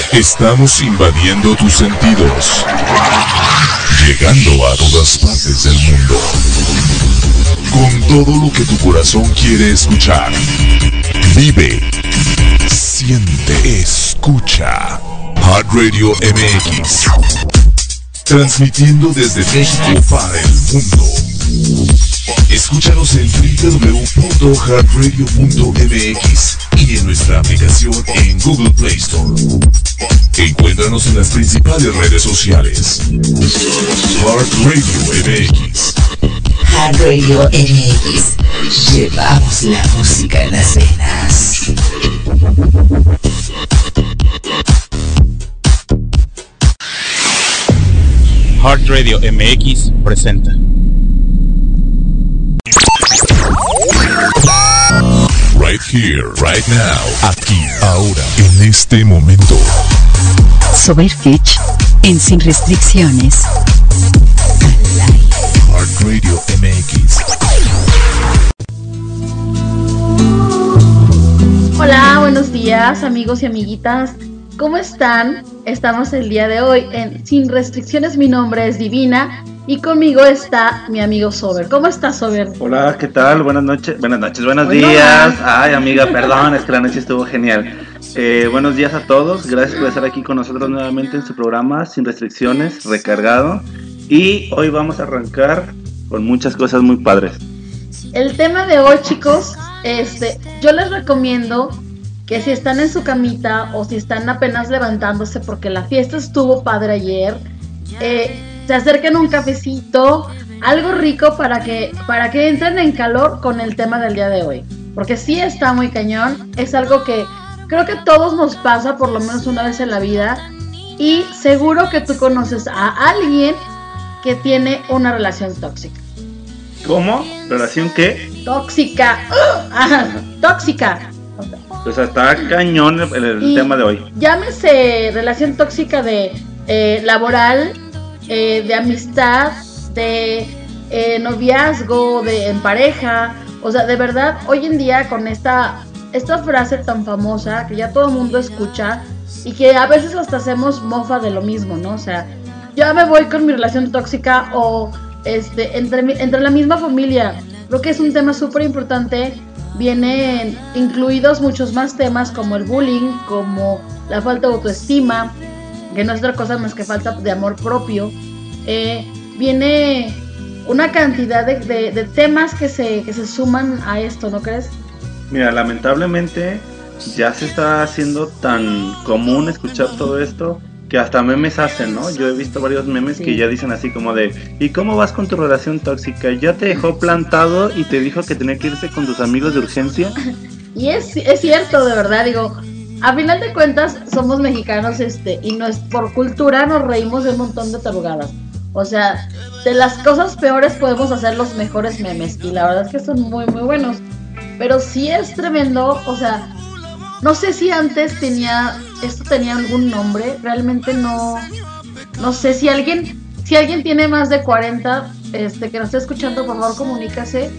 Estamos invadiendo tus sentidos, llegando a todas partes del mundo, con todo lo que tu corazón quiere escuchar. Vive, siente, escucha. Heart Radio MX, transmitiendo desde México para el mundo. Escúchanos en www.heartradio.mx y en nuestra aplicación en Google Play Store. Encuéntranos en las principales redes sociales. Heart Radio MX. Heart Radio MX. Llevamos la música en las venas. Heart Radio MX presenta. Right here, right now. Aquí, ahora, en este momento. Sober Fitch, en Sin Restricciones. Heart Radio MX. Hola, buenos días, amigos y amiguitas. ¿Cómo están? Estamos el día de hoy en Sin Restricciones. Mi nombre es Divina y conmigo está mi amigo Sober. ¿Cómo estás, Sober? Hola, ¿qué tal? Buenas días. Ay, amiga, perdón, es que la noche estuvo genial. Buenos días a todos, gracias por estar aquí con nosotros nuevamente en su programa Sin Restricciones, recargado. Y hoy vamos a arrancar con muchas cosas muy padres. El tema de hoy, chicos, yo les recomiendo que si están en su camita o si están apenas levantándose porque la fiesta estuvo padre ayer, se acerquen un cafecito, algo rico para que entren en calor con el tema del día de hoy, porque sí está muy cañón, es algo que creo que a todos nos pasa por lo menos una vez en la vida, y seguro que tú conoces a alguien que tiene una relación tóxica. ¿Cómo? ¿Relación qué? Tóxica. Tóxica. O sea, está cañón el tema de hoy. Llámese relación tóxica de laboral, de amistad, de noviazgo, en pareja. O sea, de verdad, hoy en día con esta frase tan famosa que ya todo el mundo escucha y que a veces hasta hacemos mofa de lo mismo, ¿no? O sea, ya me voy con mi relación tóxica o entre la misma familia. Creo que es un tema súper importante. Vienen incluidos muchos más temas como el bullying, como la falta de autoestima, que no es otra cosa más que falta de amor propio. Viene una cantidad de temas que se suman a esto, ¿no crees? Mira, lamentablemente ya se está haciendo tan común escuchar todo esto que hasta memes hacen, ¿no? Yo he visto varios memes que ya dicen así como de: ¿y cómo vas con tu relación tóxica? ¿Ya te dejó plantado y te dijo que tenía que irse con tus amigos de urgencia? Y es cierto, de verdad, digo, a final de cuentas somos mexicanos, y no es por cultura, nos reímos de un montón de tarugadas. O sea, de las cosas peores podemos hacer los mejores memes, y la verdad es que son muy, muy buenos. Pero sí es tremendo, o sea, no sé si antes esto tenía algún nombre, realmente no sé si alguien tiene más de 40, que nos esté escuchando, por favor comunícase.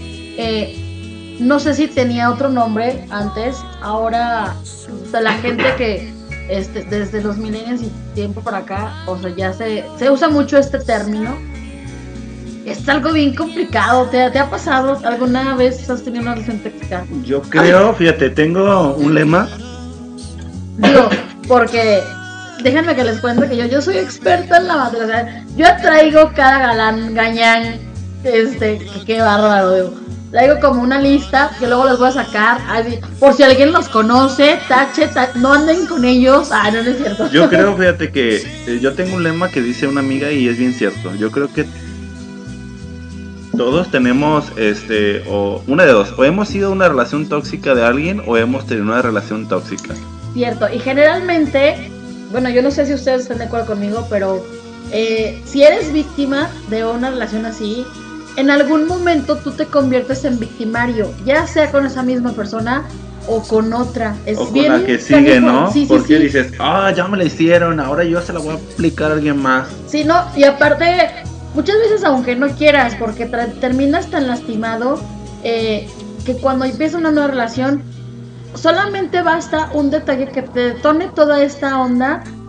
No sé si tenía otro nombre antes, ahora la gente que desde los millennials y tiempo para acá, o sea, ya se usa mucho este término. Es algo bien complicado. ¿Te ha pasado alguna vez? ¿Has tenido una relación tóxica? Yo creo, fíjate, tengo un lema. Digo, porque déjenme que les cuente que yo soy experta en la materia. O sea, yo traigo cada galán, gañán, qué bárbaro, digo. Traigo como una lista que luego les voy a sacar, así, por si alguien los conoce, tache, no anden con ellos. No es cierto. Yo creo, fíjate que yo tengo un lema que dice una amiga y es bien cierto. Yo creo que todos tenemos, o una de dos, o hemos sido una relación tóxica de alguien o hemos tenido una relación tóxica. Cierto, y generalmente, bueno, yo no sé si ustedes están de acuerdo conmigo, pero si eres víctima de una relación así, en algún momento tú te conviertes en victimario, ya sea con esa misma persona o con otra. O con la que sigue, ¿no? Sí, porque dices, ya me la hicieron, ahora yo se la voy a aplicar a alguien más. Sí, no, y aparte, muchas veces aunque no quieras, porque terminas tan lastimado, que cuando empieza una nueva relación, solamente basta un detalle que te detone toda esta onda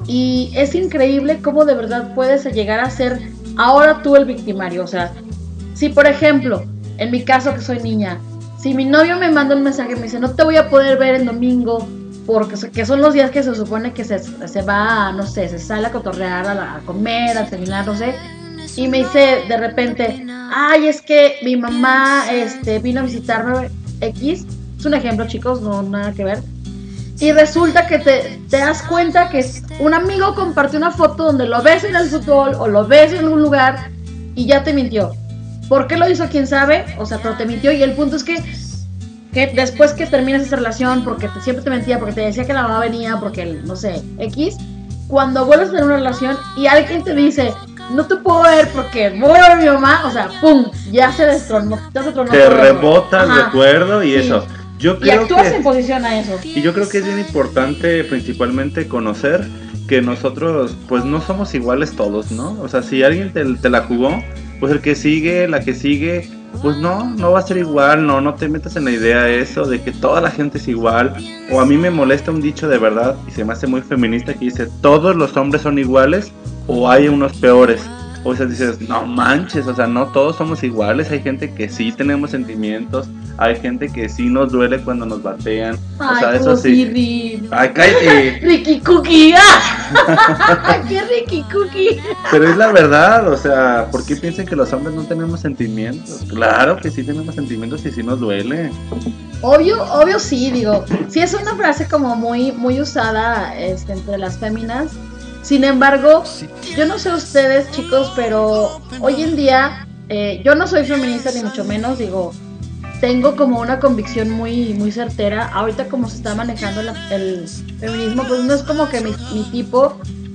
Y es increíble cómo de verdad puedes llegar a ser ahora tú el victimario. O sea, si por ejemplo, en mi caso que soy niña, si mi novio me manda un mensaje y me dice, no te voy a poder ver el domingo, porque que son los días que se supone que se va, no sé, se sale a cotorrear, a comer, a cenar, no sé, y me dice de repente, ay, es que mi mamá vino a visitarme X, es un ejemplo, chicos, no nada que ver, y resulta que te das cuenta que un amigo compartió una foto donde lo ves en el fútbol o lo ves en un lugar y ya te mintió. ¿Por qué lo hizo? ¿Quién sabe? O sea, pero te mintió, y el punto es que después que terminas esa relación, porque siempre te mentía, porque te decía que la mamá venía, porque, no sé, X, cuando vuelves a tener una relación y alguien te dice, no te puedo ver porque voy a ver a mi mamá, o sea, ¡pum! Ya se destronó. Te rebota el recuerdo y sí. Eso. Yo creo y actúas en posición a eso. Y yo creo que es bien importante principalmente conocer que nosotros pues no somos iguales todos, ¿no? O sea, si alguien te la jugó, pues el que sigue, la que sigue, pues no va a ser igual, no te metas en la idea eso de que toda la gente es igual. O a mí me molesta un dicho de verdad y se me hace muy feminista que dice, todos los hombres son iguales o hay unos peores. O sea, dices, no manches, o sea, no todos somos iguales, hay gente que sí tenemos sentimientos, hay gente que sí nos duele cuando nos batean. Ay, o sea, eso sí. Ay, cállate. Ricky Cookie. ¡Qué Ricky Cookie! Pero es la verdad, o sea, ¿por qué piensan que los hombres no tenemos sentimientos? Claro que sí tenemos sentimientos y sí nos duele. Obvio sí, digo, sí es una frase como muy, muy usada entre las féminas. Sin embargo, yo no sé ustedes, chicos, pero hoy en día yo no soy feminista ni mucho menos, digo, tengo como una convicción muy, muy certera. Ahorita como se está manejando el feminismo, pues no es como que mi tipo.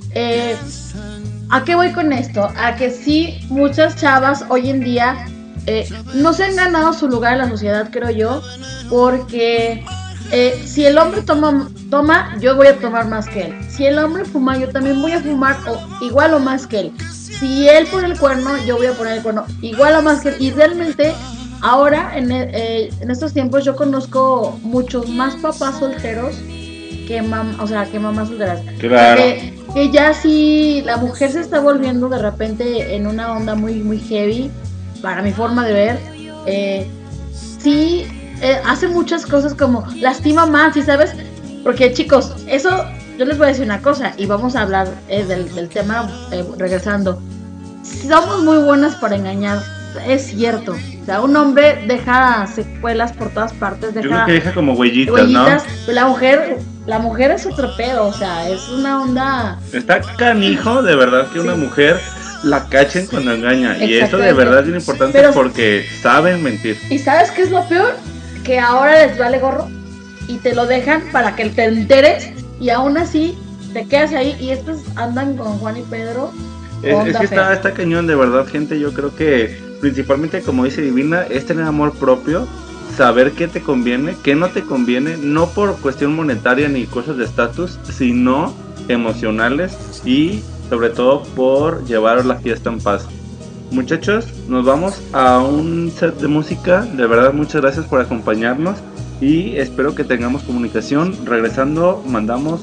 ¿A qué voy con esto? A que sí, muchas chavas hoy en día no se han ganado su lugar en la sociedad, creo yo, porque si el hombre toma, yo voy a tomar más que él. Si el hombre fuma, yo también voy a fumar igual o más que él. Si él pone el cuerno, yo voy a poner el cuerno igual o más que él. Y realmente ahora, en estos tiempos, yo conozco muchos más papás solteros que mamás solteras. Claro. Que ya sí, la mujer se está volviendo de repente en una onda muy, muy heavy, para mi forma de ver. Sí, hace muchas cosas como lastima más, ¿sí sabes? Porque, chicos, eso, yo les voy a decir una cosa, y vamos a hablar del tema regresando. Somos muy buenas para engañar, es cierto. O sea, un hombre deja secuelas por todas partes, yo creo que deja como huellitas, ¿no? Pero la mujer es otro pedo, o sea, es una onda. Está canijo, de verdad, que una mujer la cachen cuando engaña. Y eso de verdad es bien importante, pero, porque saben mentir. ¿Y sabes qué es lo peor? Que ahora les vale gorro y te lo dejan para que te enteres y aún así te quedas ahí, y estos andan con Juan y Pedro. Es que está cañón, de verdad, gente. Yo creo que principalmente, como dice Divina, es tener amor propio, saber qué te conviene, qué no te conviene, no por cuestión monetaria ni cosas de estatus, sino emocionales, y sobre todo por llevar la fiesta en paz. Muchachos, nos vamos a un set de música. De verdad, muchas gracias por acompañarnos y espero que tengamos comunicación. Regresando, mandamos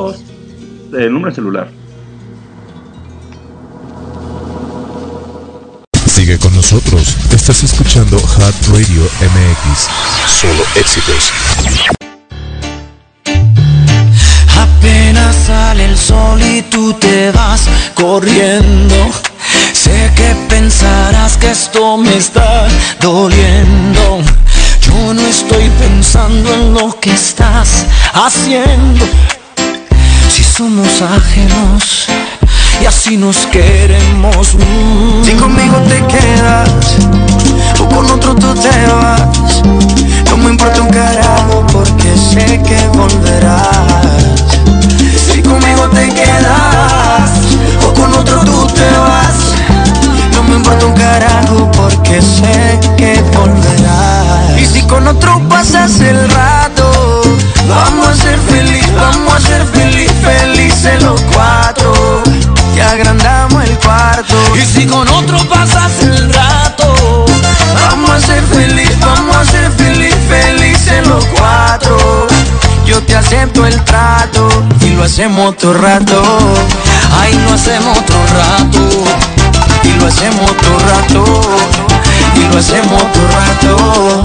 el número de celular. Sigue con nosotros. Estás escuchando Hot Radio MX. Solo éxitos. Apenas sale el sol y tú te vas corriendo. Sé que pensarás que esto me está doliendo. Yo no estoy pensando en lo que estás haciendo. Si somos ajenos y así nos queremos. Si conmigo te quedas o con otro tú te vas, no me importa un carajo porque sé que volverás. Si conmigo te quedas o con otro tú te vas, no me importa un carajo porque sé que volverás. Y si con otro pasas el rato, vamos a ser felices los cuatro. Y agrandamos el cuarto. Y si con otro pasas el rato, vamos a ser felices los cuatro. Yo te aseguro el trato y lo hacemos todo rato. Ay, lo hacemos todo rato y lo hacemos todo rato y lo hacemos todo rato.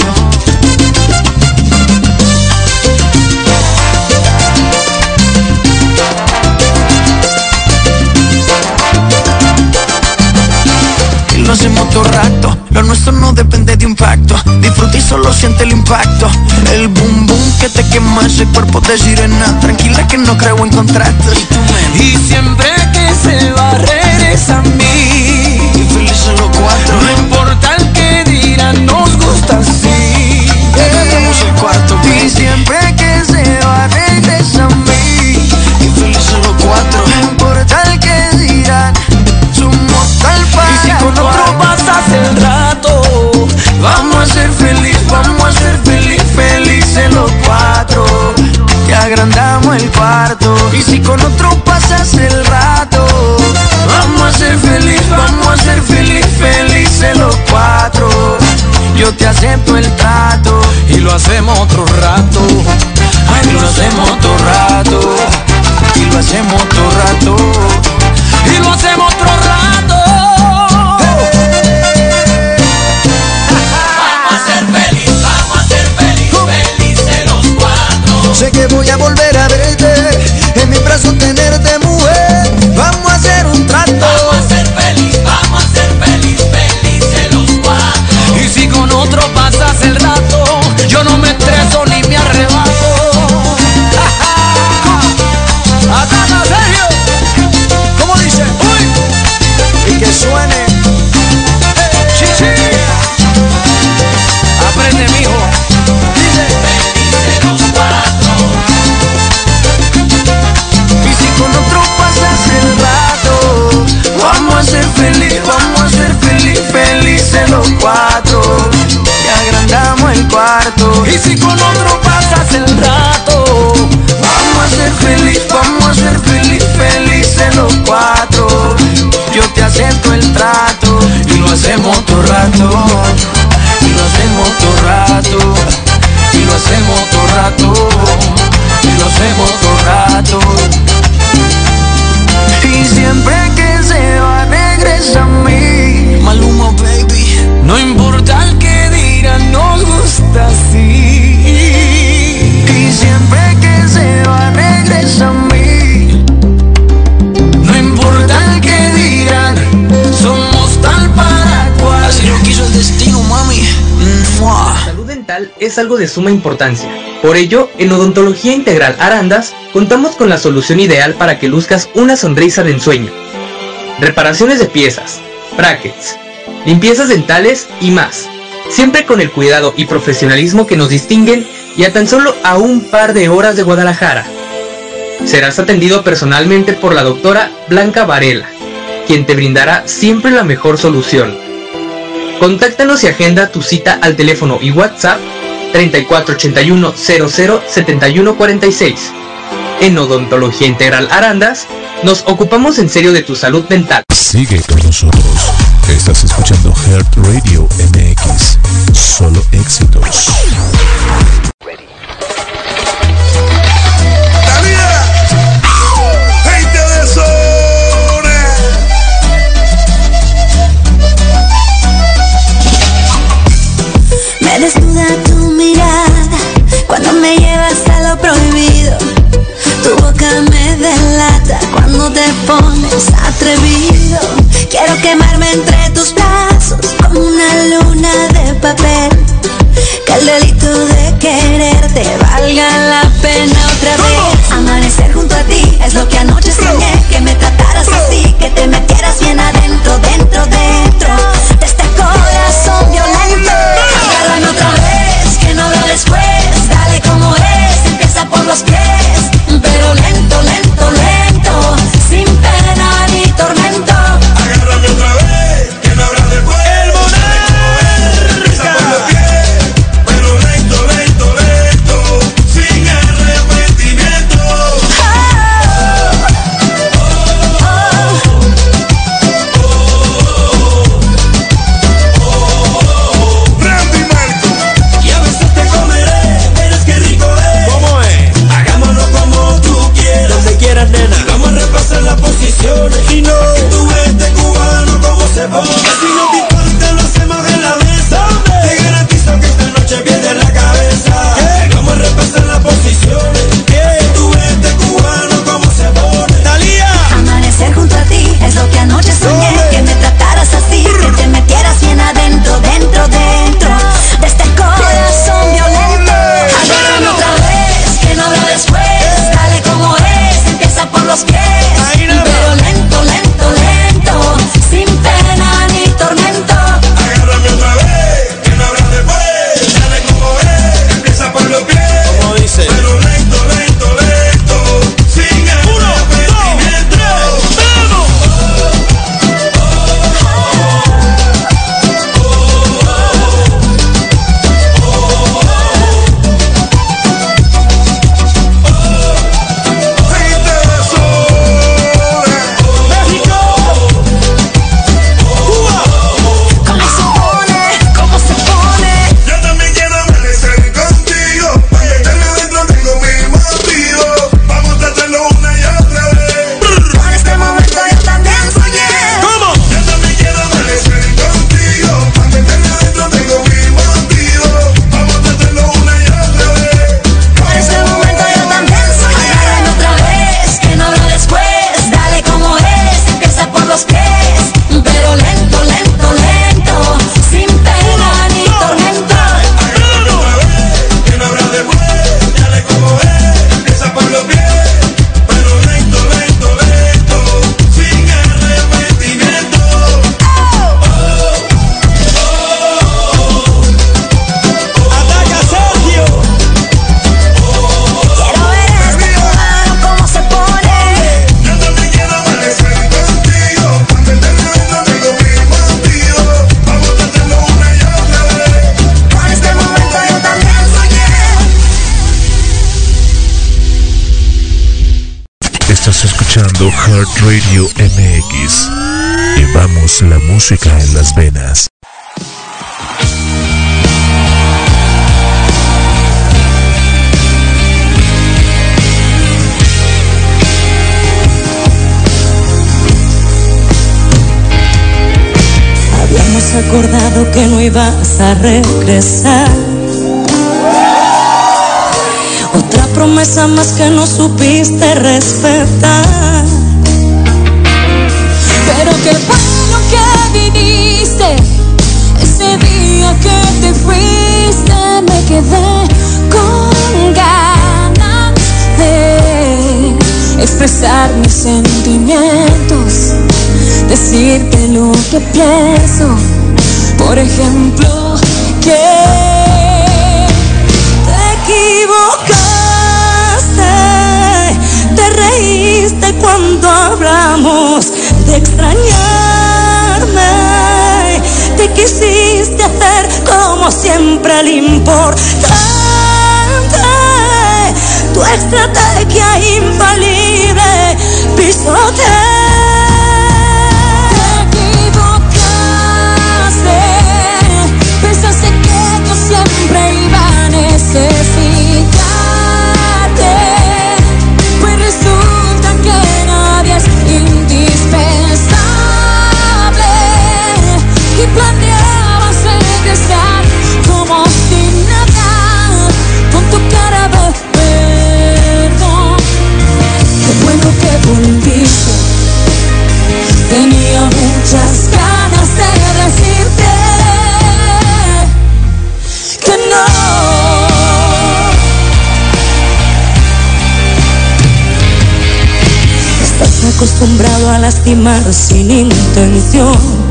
Lo hacemos todo rato, lo nuestro no depende de un pacto. Disfruta y solo siente el impacto. El boom boom que te quema ese cuerpo de sirena. Tranquila que no creo en contratos. Y siempre que se va regresa a mí. Y felices los cuatro. No importa el que dirán, nos gusta así. Tenemos el cuarto. Y siempre que se va regresa a mí. Y felices los cuatro. No importa el que dirán. Y si con otro pasas el rato, vamos a ser felices los cuatro. Y agrandamos el cuarto. Y si con otro pasas el rato, vamos a ser felices los cuatro. Yo te acepto el trato y lo hacemos otro rato. Ay, lo hacemos otro rato y lo hacemos otro rato y lo hacemos otro rato. Sé que voy a volver a verte, en mi brazo tenerte, mujer. Vamos a hacer un trato. Vamos a ser felices los cuatro. Y si con otro pasas el rato, yo no me estreso ni me arrebato. ¡Ataca, Sergio! ¿Cómo dice? ¡Uy! Y que suene. ¡Chichi! Aprende, mijo. Dice. Felices los cuatro. Y si con otro pasas el rato, vamos a ser felices los cuatro. Y agrandamos el cuarto. Y si con otro pasas el rato, vamos a ser felices los cuatro. Yo te acepto el trato y lo hacemos todo rato. Y lo hacemos todo rato. Y lo hacemos todo rato. Y lo hacemos todo rato. Y siempre que se va regresa a mí. Maluma, baby. No importa el que digan, nos gusta así. Y siempre que se va regresa a mí. No importa el que digan, somos tal para cual. Así lo quiso el destino, mami. La salud dental es algo de suma importancia. Por ello, en Odontología Integral Arandas, contamos con la solución ideal para que luzcas una sonrisa de ensueño. Reparaciones de piezas, brackets, limpiezas dentales y más. Siempre con el cuidado y profesionalismo que nos distinguen y a tan solo a un par de horas de Guadalajara. Serás atendido personalmente por la doctora Blanca Varela, quien te brindará siempre la mejor solución. Contáctanos y agenda tu cita al teléfono y WhatsApp 3481 00 71 46. En Odontología Integral Arandas, nos ocupamos en serio de tu salud dental. Sigue con nosotros. Estás escuchando Heart Radio MX. Solo éxitos. Me desnuda tu mirada cuando me llevas a lo prohibido. Tu boca me delata cuando te pones atrevido. Quiero quemarme entre tus brazos como una luna de papel. Que el delito de quererte valga la pena otra vez. Amanecer junto a ti es lo que anoche soñé. Que me trataras así, que te metieras bien adentro, dentro de este corazón violento. Agárrame otra vez, que no habrá después. Dale como es, empieza por los pies. Pero lento, lento, lento, sin pena ni tormento. Agárrame otra vez, que no habrá después. El monarca. Empieza por los pies. Pero lento, lento, lento, sin arrepentimiento. Randy Marco. Y a veces te comeré, verás qué rico es. ¿Cómo es? Hagámoslo como escuchando Heart Radio MX. Llevamos la música en las venas. Habíamos acordado que no ibas a regresar. Otra promesa más que no supiste respetar. Pero qué bueno que viniste. Ese día que te fuiste me quedé con ganas de expresar mis sentimientos, decirte lo que pienso. Por ejemplo, que te reíste cuando hablamos de extrañarme. Te quisiste hacer como siempre el importante. Tu estrategia infalible pisoteé. Te equivocaste. Pensaste que yo siempre iba a necesitar. Planeabas regresar como si nada, con tu cara de perdón. Qué bueno que volviste. Tenía muchas ganas de decirte que no. Estás acostumbrado a lastimar sin intención,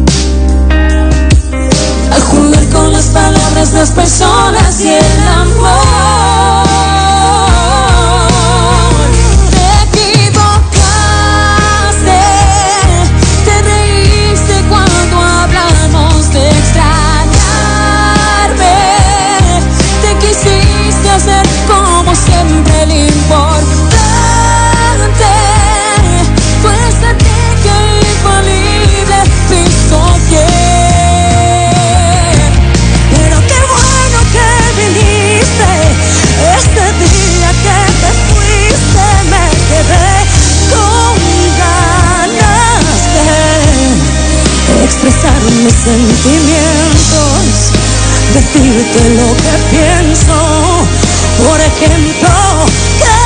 a jugar con las palabras, las personas y el amor. Te equivocaste, te reíste cuando hablamos de extrañarme. Te quisiste hacer como siempre el importante. Tu estrategia infalible pisoteé. Este día que te fuiste me quedé con ganas de expresar mis sentimientos, decirte lo que pienso. Por ejemplo, que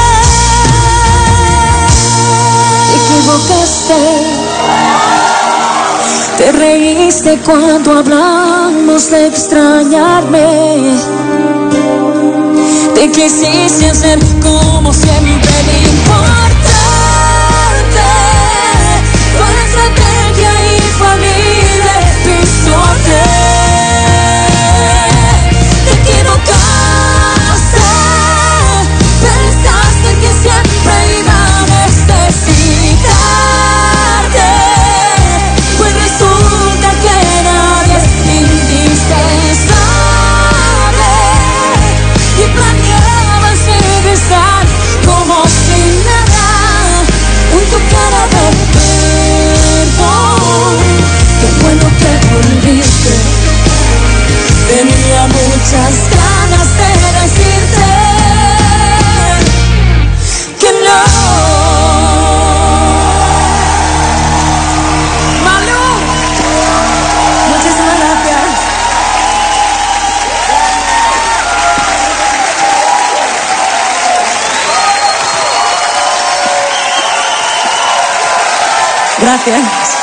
te equivocaste. Te reíste cuando hablamos de extrañarme. Te quisiste hacer como siempre el importante. Tu estrategia infalible pisoteé. Te equivocaste. Pensaste que siempre iba a necesitarte. Pues resulta que nadie es indispensable. Y planeabas regresar como si nada, con tu cara de perdón. Qué bueno que volviste. Tenía muchas ganas de decirte que no. Malú, muchísimas gracias. Gracias.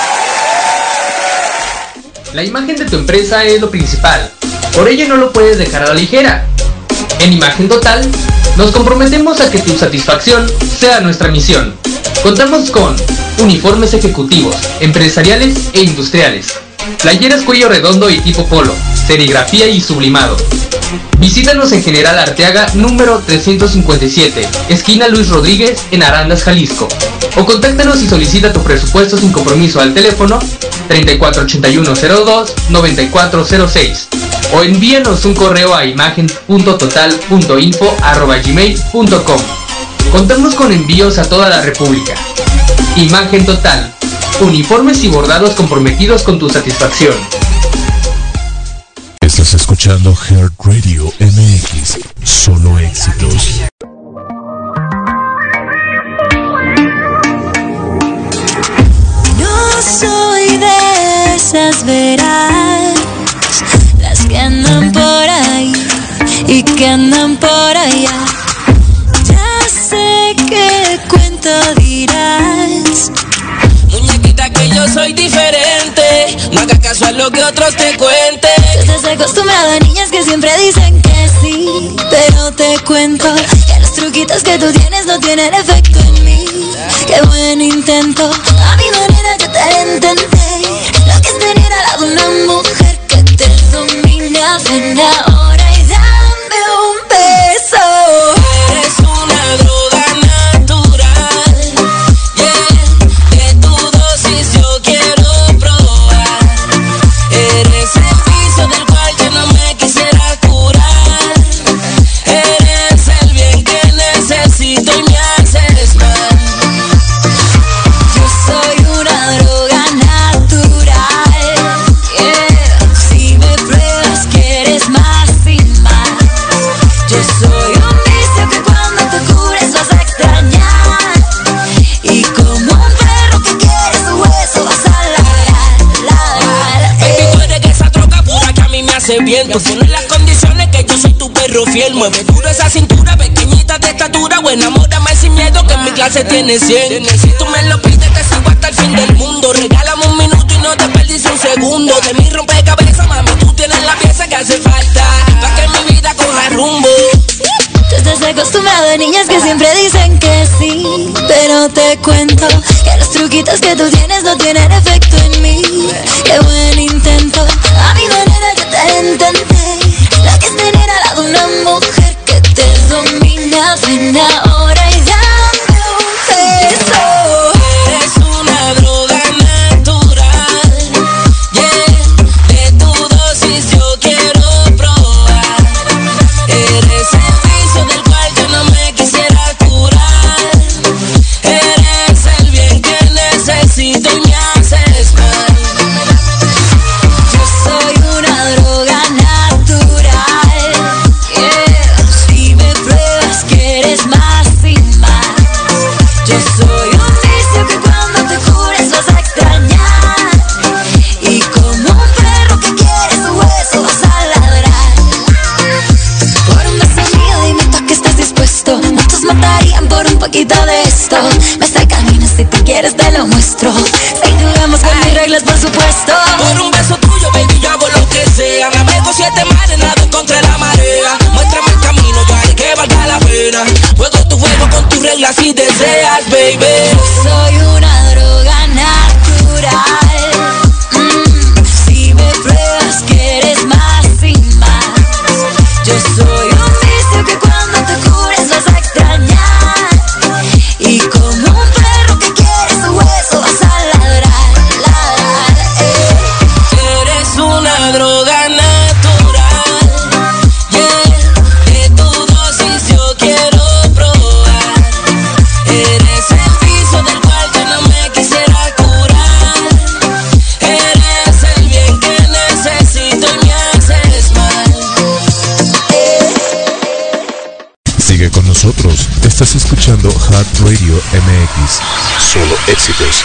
La imagen de tu empresa es lo principal, por ello no lo puedes dejar a la ligera. En Imagen Total, nos comprometemos a que tu satisfacción sea nuestra misión. Contamos con uniformes ejecutivos, empresariales e industriales, playeras cuello redondo y tipo polo, serigrafía y sublimado. Visítanos en General Arteaga número 357, esquina Luis Rodríguez, en Arandas, Jalisco. O contáctanos y solicita tu presupuesto sin compromiso al teléfono 348102-9406 o envíanos un correo a imagen.total.info@gmail.com. Contamos con envíos a toda la República. Imagen Total. Uniformes y bordados comprometidos con tu satisfacción. Estás escuchando Heart Radio MX. Solo éxitos. No soy de esas verás, las que andan por ahí y que andan por allá. Ya sé qué cuento dirás. Muñequita, que yo soy diferente, no hagas caso a lo que otros te cuenten. Tú estás acostumbrado a niñas que siempre dicen que sí, pero te cuento que los truquitos que tú tienes no tienen efecto en mí. Qué buen intento, a mi manera yo te entendí. Lo que es tener al lado una mujer que te domina. Ven ahora y dame un beso. Eres una droga natural, yeah. De tu dosis yo quiero probar. Eres el vicio del cual yo no me quisiera curar. Eres el bien que necesito y me haces mal. Yo soy una droga natural, yeah. Si me pruebas quieres más y más. Yo soy un vicio que cuando te cures vas a extrañar. Y como un perro que quiere su hueso vas a ladrar. Baby, tú eres esa droga pura que a mí me hace bien. Tú pones las condiciones que yo soy tu perro fiel. Mueve duro esa cintura, pequeñita de estatura. O enamórame sin miedo que en mi clase tiene 100. Si tú me lo pides te sigo hasta el fin del mundo. Regálame un minuto y no te perdices un segundo. De mi rompecabezas, mami, tú tienes la pieza que hace falta para que mi vida coja rumbo. Tú estás acostumbrado a niñas que siempre dicen que sí, pero te cuento que los truquitos que tú tienes no tienen efecto en mí. Qué buen intento, a mi manera yo te entendí. Lo que es tener al lado una mujer que te domina. Ven ahora y dame un beso. Eres una droga natural, yeah. De tu dosis yo quiero probar. Eres el vicio del cual yo no me quisiera curar. Eres el bien que necesito y me haces mal. Yo soy una droga natural, yeah. Si me pruebas quieres más y más. Yo soy un vicio que cuando te cures vas a extrañar. Y como un perro que quiere su hueso vas a ladrar. Por un beso mío dime tú que estás dispuesto. Muchos matarían por un poquito de esto. Me está el camino, si tú quieres te lo muestro. Si jugamos con mis reglas por supuesto. Por un beso tuyo, baby, yo hago lo que sea. Navego 7 mares, nado contra la marea. Muéstrame el camino, yo haré que valga la pena. Juego tu juego con tus reglas si deseas, baby. Soy una droga natural, si me pruebas quieres más y más. Yo soy un vicio que cuando te cures vas a extrañar. Y como un perro que quiere su hueso vas a ladrar, ladrar, Eres una droga natural, yeah. De tu dosis yo quiero probar. Eres el vicio del cual yo no me quisiera curar. Eres el bien que necesito y me haces mal. Sigue con nosotros. Estás escuchando Heart Radio MX. Solo éxitos.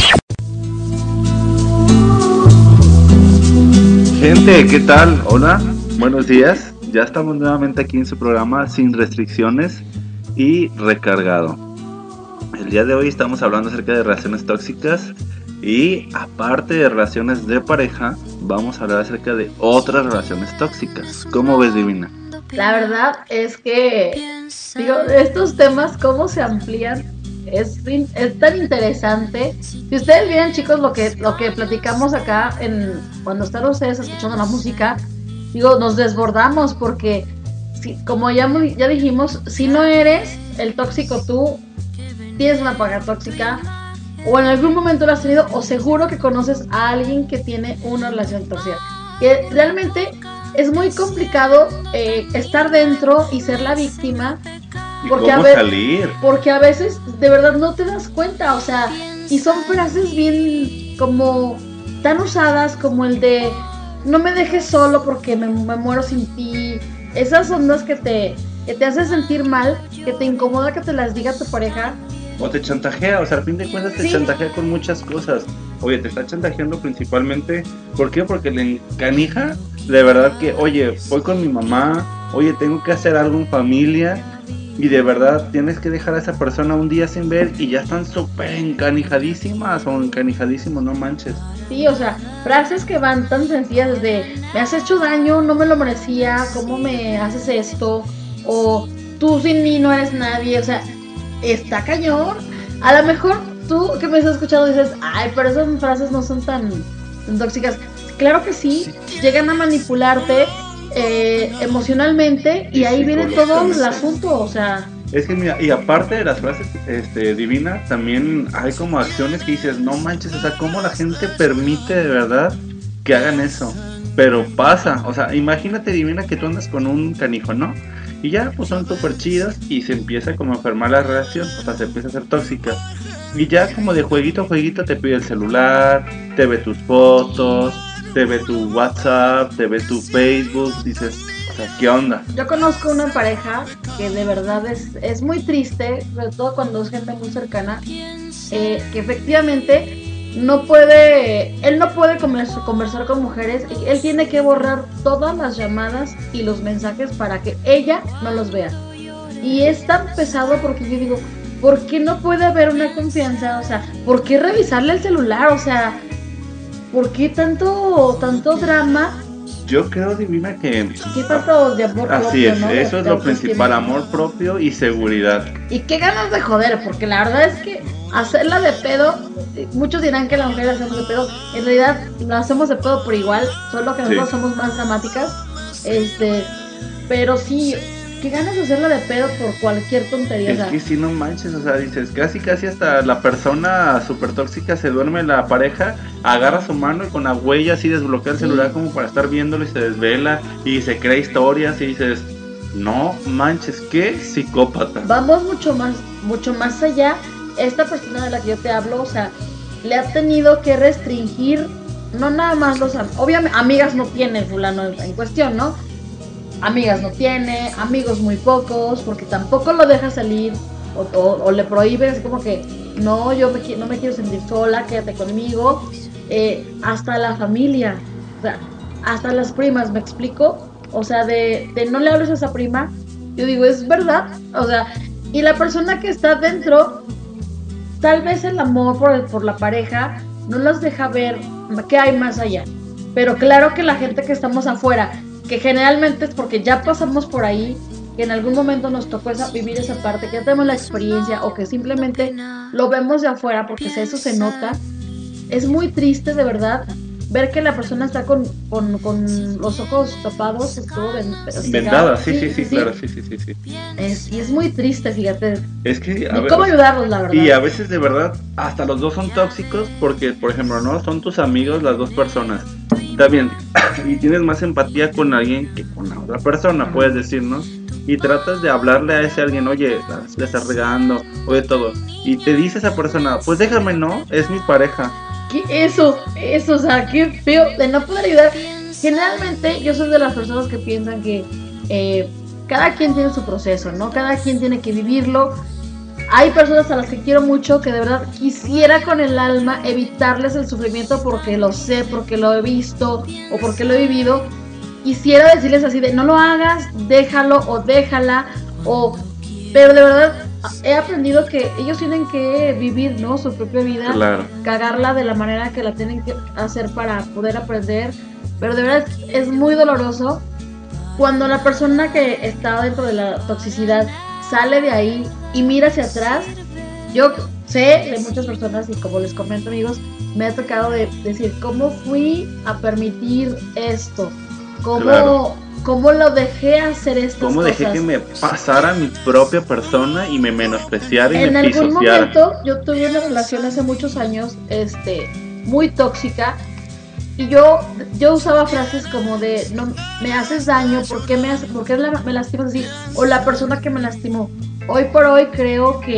Gente, ¿qué tal? Hola, buenos días. Ya estamos nuevamente aquí en su programa Sin Restricciones y Recargado. El día de hoy estamos hablando acerca de relaciones tóxicas y aparte de relaciones de pareja, vamos a hablar acerca de otras relaciones tóxicas. ¿Cómo ves, Divina? La verdad es que, digo, estos temas, cómo se amplían, es tan interesante. Si ustedes vieran, chicos, lo que platicamos acá, cuando están ustedes escuchando la música, digo, nos desbordamos porque, como ya dijimos, si no eres el tóxico tú, tienes una pareja tóxica, o en algún momento lo has tenido, o seguro que conoces a alguien que tiene una relación tóxica. Que realmente es muy complicado estar dentro y ser la víctima. Porque ¿cómo salir? Porque a veces de verdad no te das cuenta, o sea, Y son frases bien como tan usadas como el de no me dejes solo porque me muero sin ti. Esas ondas que te hace sentir mal, que te incomoda que te las diga tu pareja. O te chantajea, o sea, al fin de cuentas te chantajea con muchas cosas. Oye, te está chantajeando principalmente, ¿por qué? Porque le encanija, de verdad que, oye, voy con mi mamá, oye, tengo que hacer algo en familia, y de verdad tienes que dejar a esa persona un día sin ver, y ya están súper encanijadísimas, o encanijadísimos, no manches. Sí, o sea, frases que van tan sencillas de, me has hecho daño, no me lo merecía, ¿cómo me haces esto? O, tú sin mí no eres nadie, o sea, está cañón. A lo mejor tú que me estás escuchando dices, ay, pero esas frases no son tan tóxicas. Claro que sí, llegan a manipularte emocionalmente y ahí viene todo el asunto, o sea. Es que mira, y aparte de las frases divinas, también hay como acciones que dices, no manches, o sea, ¿cómo la gente permite de verdad que hagan eso? Pero pasa, o sea, imagínate, Divina, que tú andas con un canijo, ¿no? Y ya, pues son súper chidos y se empieza como a enfermar la relación, o sea, se empieza a hacer tóxica. Y ya como de jueguito a jueguito te pide el celular, te ve tus fotos, te ve tu WhatsApp, te ve tu Facebook, dices, o sea, ¿qué onda? Yo conozco una pareja que de verdad es muy triste, sobre todo cuando es gente muy cercana, que efectivamente él no puede conversar con mujeres, y él tiene que borrar todas las llamadas y los mensajes para que ella no los vea. Y es tan pesado porque yo digo, ¿por qué no puede haber una confianza? O sea, ¿por qué revisarle el celular? O sea, ¿por qué tanto drama? Yo creo, Divina, que... ¿Qué tanto de amor propio? Así es, ¿no? eso es lo principal, amor propio y seguridad. Y qué ganas de joder, porque la verdad es que hacerla de pedo, muchos dirán que la mujer la hacemos de pedo, en realidad la hacemos de pedo por igual, solo que nosotros somos más dramáticas, pero sí, qué ganas de hacerla de pedo por cualquier tontería. Es que si no manches, o sea, dices, casi hasta la persona súper tóxica se duerme la pareja, agarra su mano y con la huella así desbloquea el celular como para estar viéndolo y se desvela y se crea historias y dices, no manches, qué psicópata. Vamos mucho más allá. Esta persona de la que yo te hablo, o sea, le ha tenido que restringir, no nada más obviamente, amigas no tiene fulano en cuestión, ¿no? Amigas no tiene, amigos muy pocos, porque tampoco lo deja salir, o le prohíbe, así como que, no, no me quiero sentir sola, quédate conmigo, hasta la familia, o sea, hasta las primas, ¿me explico? O sea, de no le hables a esa prima, yo digo, es verdad, o sea, y la persona que está dentro, tal vez el amor por la pareja no los deja ver qué hay más allá, pero claro que la gente que estamos afuera, que generalmente es porque ya pasamos por ahí, que en algún momento nos tocó vivir esa parte, que ya tenemos la experiencia o que simplemente lo vemos de afuera porque eso se nota, es muy triste de verdad ver que la persona está con los ojos tapados, vendada, sí, claro, sí. Y es muy triste, fíjate. Es que, ¿cómo ayudarlos, la verdad? Y a veces de verdad, hasta los dos son tóxicos porque, por ejemplo, no son tus amigos las dos personas. Está bien, y tienes más empatía con alguien que con la otra persona, puedes decirnos, y tratas de hablarle a ese alguien, oye, le estás regando, oye, todo, y te dice esa persona, pues déjame, no, es mi pareja. ¿Qué? Eso, o sea, qué feo de no poder ayudar. Generalmente yo soy de las personas que piensan que cada quien tiene su proceso, ¿no? Cada quien tiene que vivirlo. Hay personas a las que quiero mucho que de verdad quisiera con el alma evitarles el sufrimiento porque lo sé, porque lo he visto o porque lo he vivido. Quisiera decirles así de no lo hagas, déjalo o déjala, pero de verdad he aprendido que ellos tienen que vivir, ¿no? Su propia vida, claro. Cagarla de la manera que la tienen que hacer para poder aprender, pero de verdad es muy doloroso cuando la persona que está dentro de la toxicidad sale de ahí y mira hacia atrás. Yo sé de muchas personas y como les comento, amigos, me ha tocado decir cómo fui a permitir esto, cómo lo dejé hacer estas cosas. ¿Cómo dejé que me pasara mi propia persona y me menospreciara y me pisoteara? En algún momento yo tuve una relación hace muchos años, muy tóxica, y yo usaba frases como de no me haces daño, ¿por qué me lastimas así? O la persona que me lastimó. Hoy por hoy creo que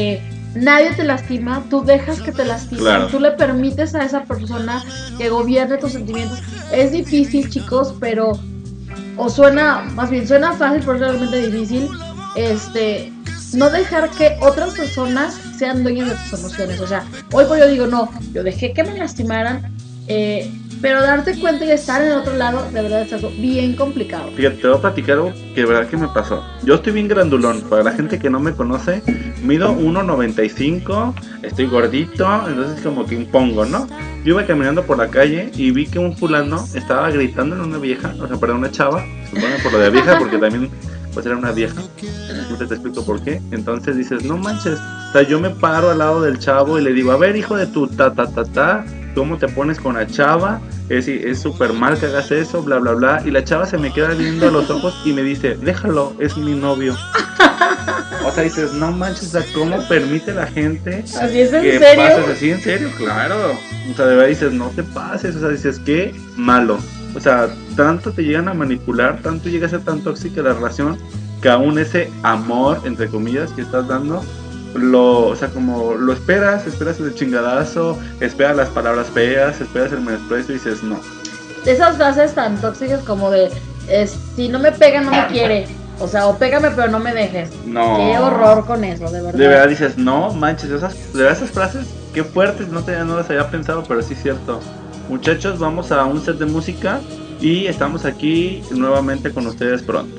nadie te lastima, tú dejas que te lastimen, Claro. tú le permites a esa persona que gobierne tus sentimientos. Es difícil, chicos, pero suena fácil, pero es realmente difícil. No dejar que otras personas sean dueñas de tus emociones. O sea, hoy por yo digo, no, yo dejé que me lastimaran, pero darte cuenta y estar en el otro lado, de verdad es algo bien complicado. Fíjate, te voy a platicar algo que de verdad que me pasó. Yo estoy bien grandulón, para la gente que no me conoce, mido 1.95, estoy gordito, entonces como que impongo, ¿no? Yo iba caminando por la calle y vi que un fulano estaba gritando en una vieja, o sea, perdón, una chava, supongo por lo de vieja, porque también pues era una vieja. Ahorita te explico por qué. Entonces dices, no manches, o sea, yo me paro al lado del chavo y le digo, a ver, hijo de tu ¿cómo te pones con la chava? Es súper mal que hagas eso, bla, bla, bla. Y la chava se me queda viendo a los ojos y me dice, déjalo, es mi novio. O sea, dices, no manches, o sea, ¿cómo permite la gente ¿Así es en que serio? pases así? En serio, claro. O sea, de verdad dices, no te pases. O sea, dices, qué malo. O sea, tanto te llegan a manipular, tanto llega a ser tan tóxica la relación, que aún ese amor, entre comillas, que estás dando, o sea, como lo esperas el chingadazo, esperas las palabras feas, esperas el menosprecio y dices, no. Esas frases tan tóxicas como de, si no me pega, no me quiere. O sea, o pégame pero no me dejes. No. Qué horror con eso, de verdad. De verdad dices, no manches, esas frases, qué fuertes, no las había pensado, pero sí es cierto. Muchachos, vamos a un set de música y estamos aquí nuevamente con ustedes pronto.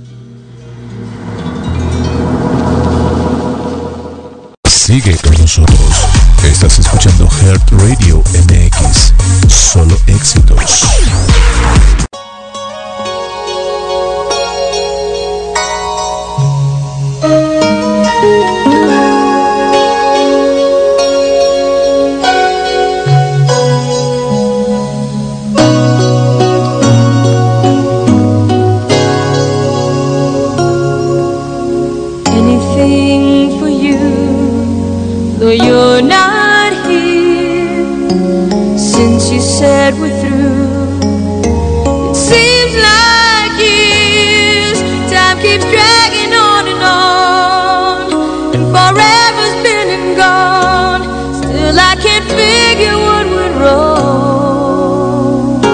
Sigue con nosotros. Estás escuchando Heart Radio MX. Solo éxitos. Anything for you, though you're not here. Since you said we're through, it seems like years. Time keeps dragging on, and forever's been and gone. Still I can't figure what went wrong.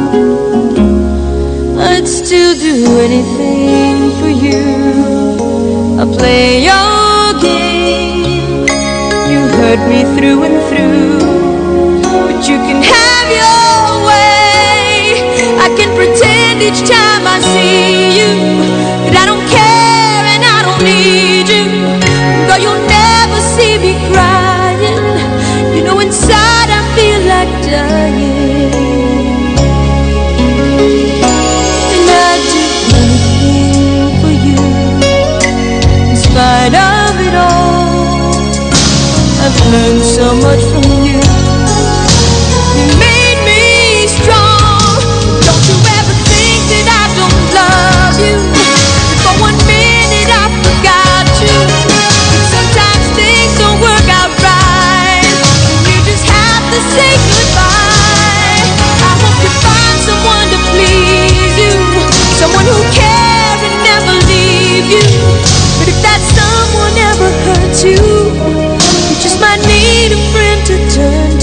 I'd still do anything for you. I'll play your game. You hurt me through and through, but you can have your way. I can pretend each time I see you that I don't care and I don't need you. Girl, you'll never see me crying. You know inside I feel like dying. And I'd do anything for you. In spite of it all, I've learned so much from you. You made me strong. Don't you ever think that I don't love you. For 1 minute I forgot you. But sometimes things don't work out right, and you just have to say goodbye. I hope you find someone to please you, someone who cares and never leave you. But if that someone ever hurts you, you just might need a friend to turn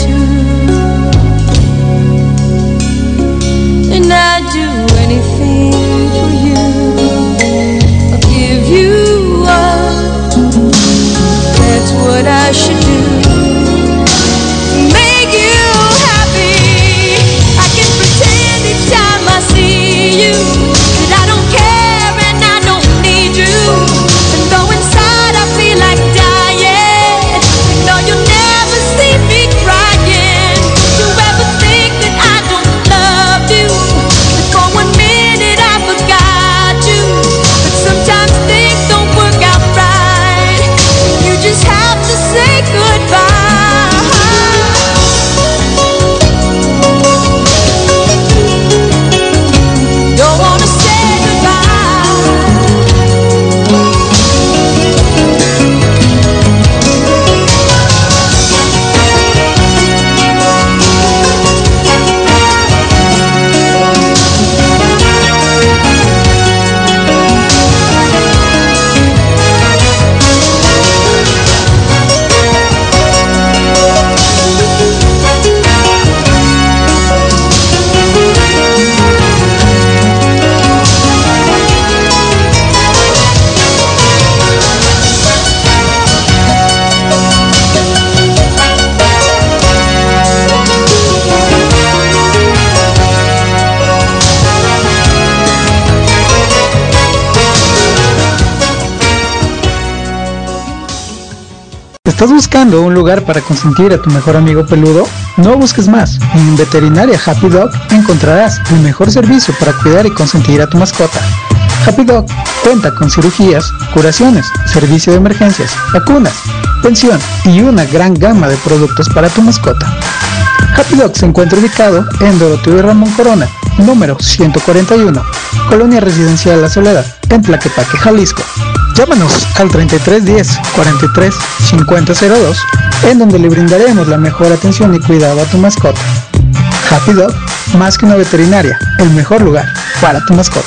¿Estás buscando un lugar para consentir a tu mejor amigo peludo? No busques más. En Veterinaria Happy Dog encontrarás el mejor servicio para cuidar y consentir a tu mascota. Happy Dog cuenta con cirugías, curaciones, servicio de emergencias, vacunas, pensión y una gran gama de productos para tu mascota. Happy Dog se encuentra ubicado en Doroteo y Ramón Corona, número 141, Colonia Residencial La Soledad, en Tlaquepaque, Jalisco. Llámanos al 3310 43 5002, en donde le brindaremos la mejor atención y cuidado a tu mascota. Happy Dog, más que una veterinaria, el mejor lugar para tu mascota.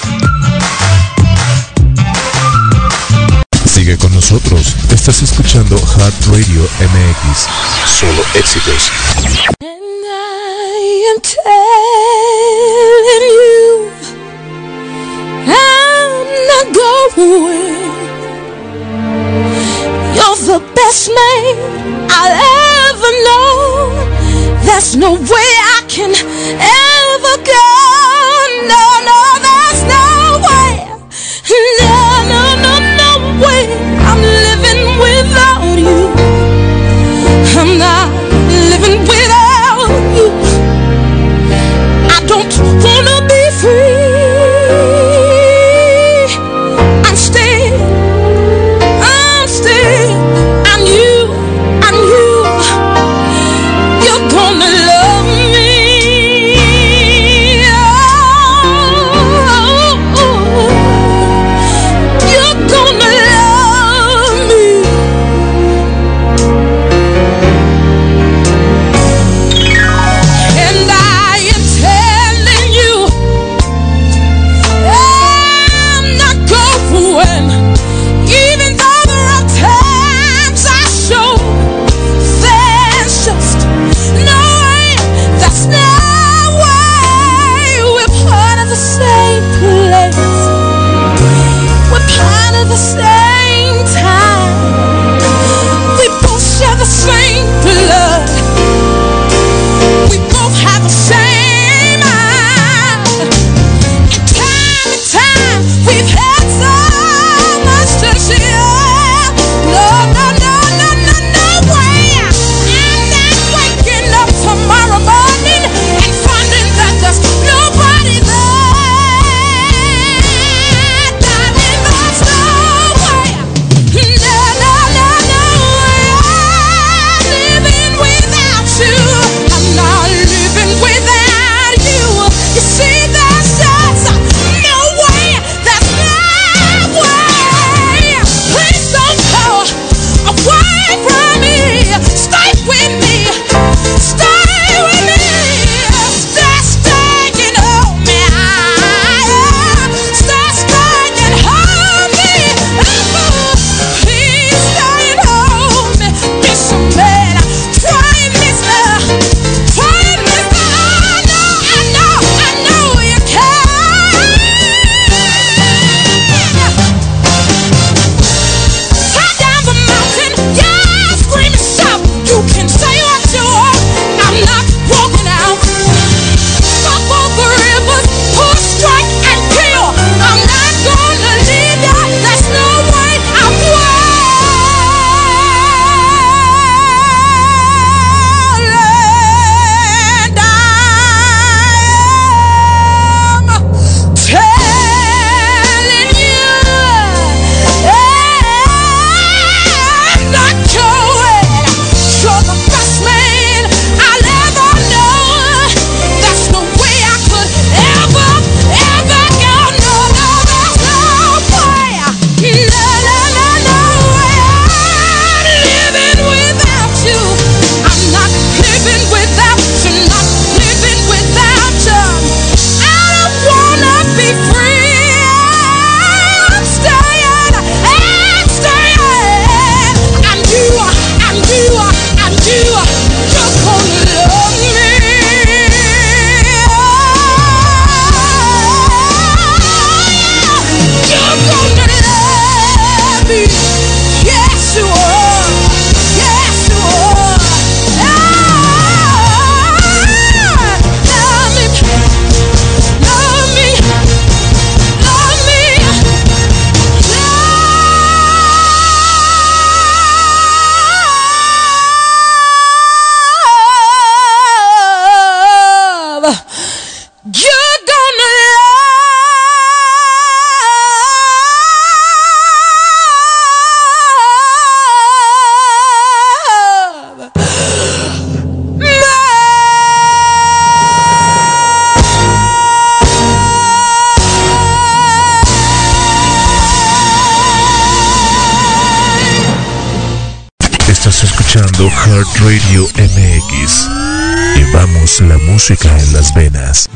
Sigue con nosotros, estás escuchando Heart Radio MX, solo éxitos. And I am telling you, I'm not going. You're the best man I'll ever know. There's no way I can ever go. No, no, there's no way. No, no, no, no way. I'm living without you. I'm not living without you. I don't wanna be free. I'm still, and you, you're gonna love me. Oh. escuchando Heart Radio MX. Llevamos la música en las venas.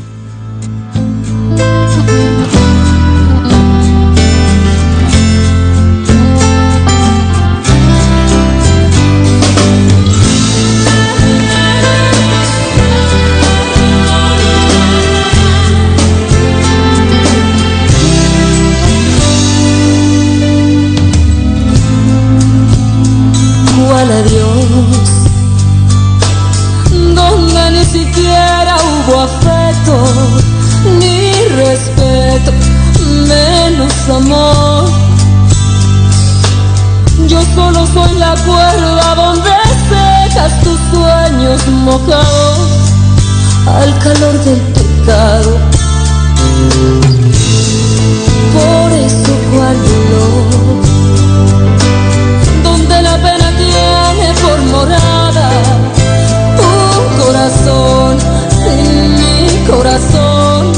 ¿Cuál adiós? Donde ni siquiera hubo afecto, ni respeto, menos amor. Yo solo soy la cuerda donde secas tus sueños mojados al calor del pecado. Por eso cual dolor, donde la pena tiene por morada un corazón sin mi corazón.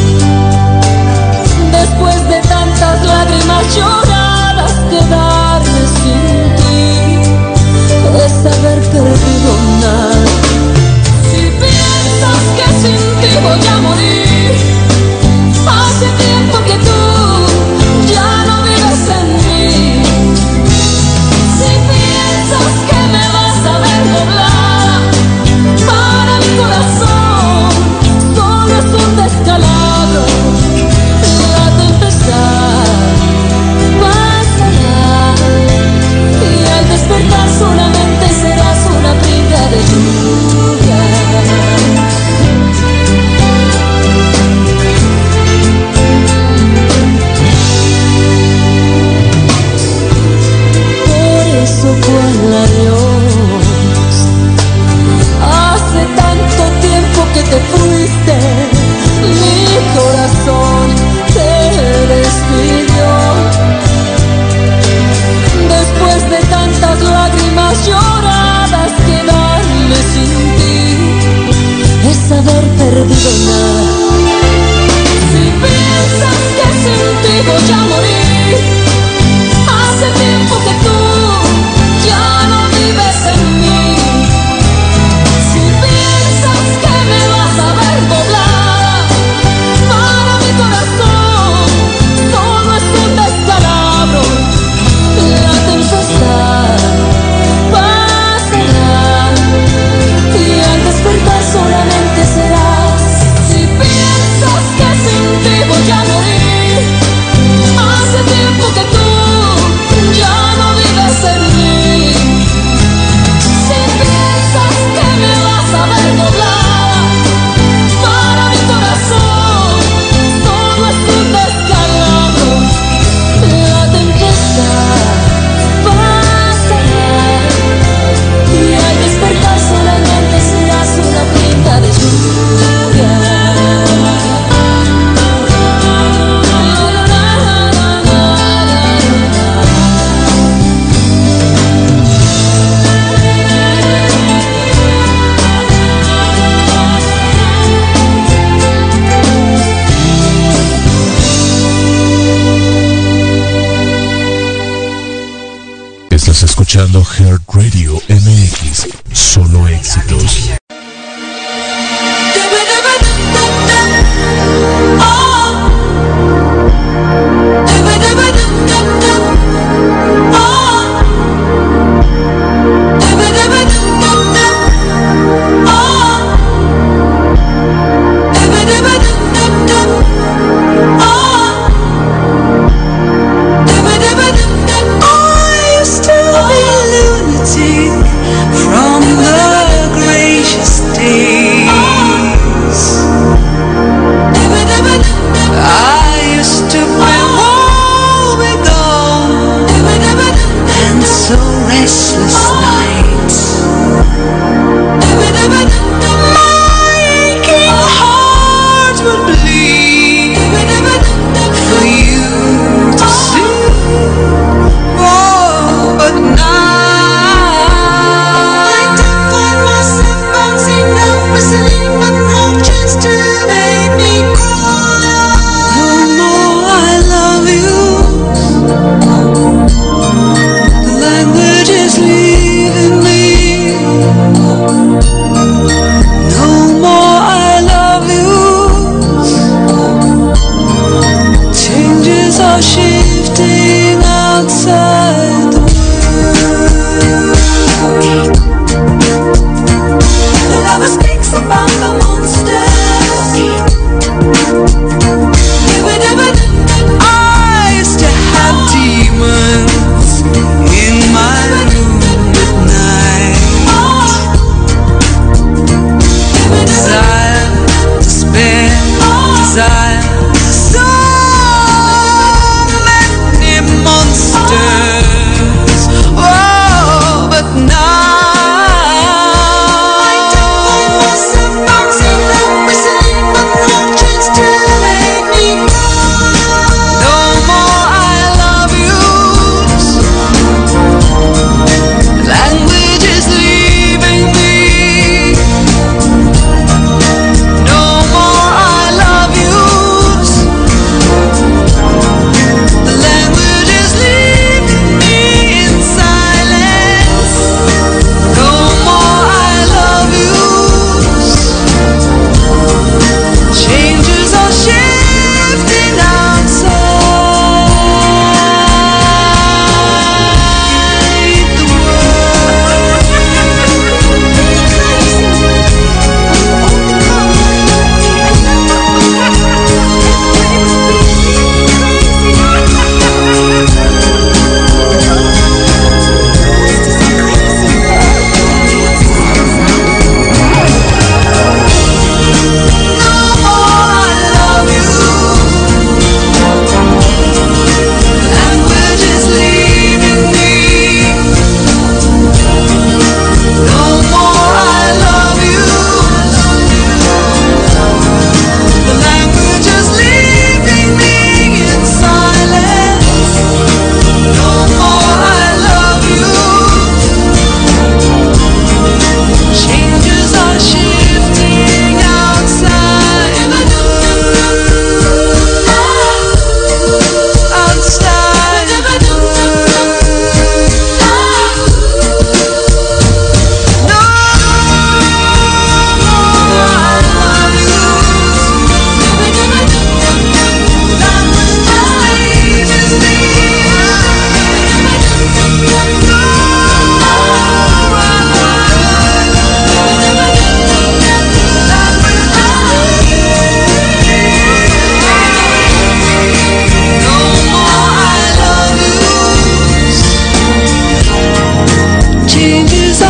Después de tantas lágrimas lloradas, quedarme sin ti es saber perdido nada. Si piensas que sin ti voy a morir, hace tiempo que tú ya no vives en mí. Si piensas que me vas a ver doblada, para mi corazón solo es un descalabro. La tempestad pasará y al despertar solamente serás una brinda de lluvia. Por eso cual adiós, hace tanto tiempo que te fuiste, mi corazón te despidió. Después de tantas lágrimas lloradas, quedarme sin ti es saber perdido nada. Si piensas que sin ti voy a morir, hace tiempo que tú ya no vives en mí. Si piensas que me vas a ver doblada, para mi corazón solo es un descalabro. La tempestad pasará y al despertar solamente serás. Si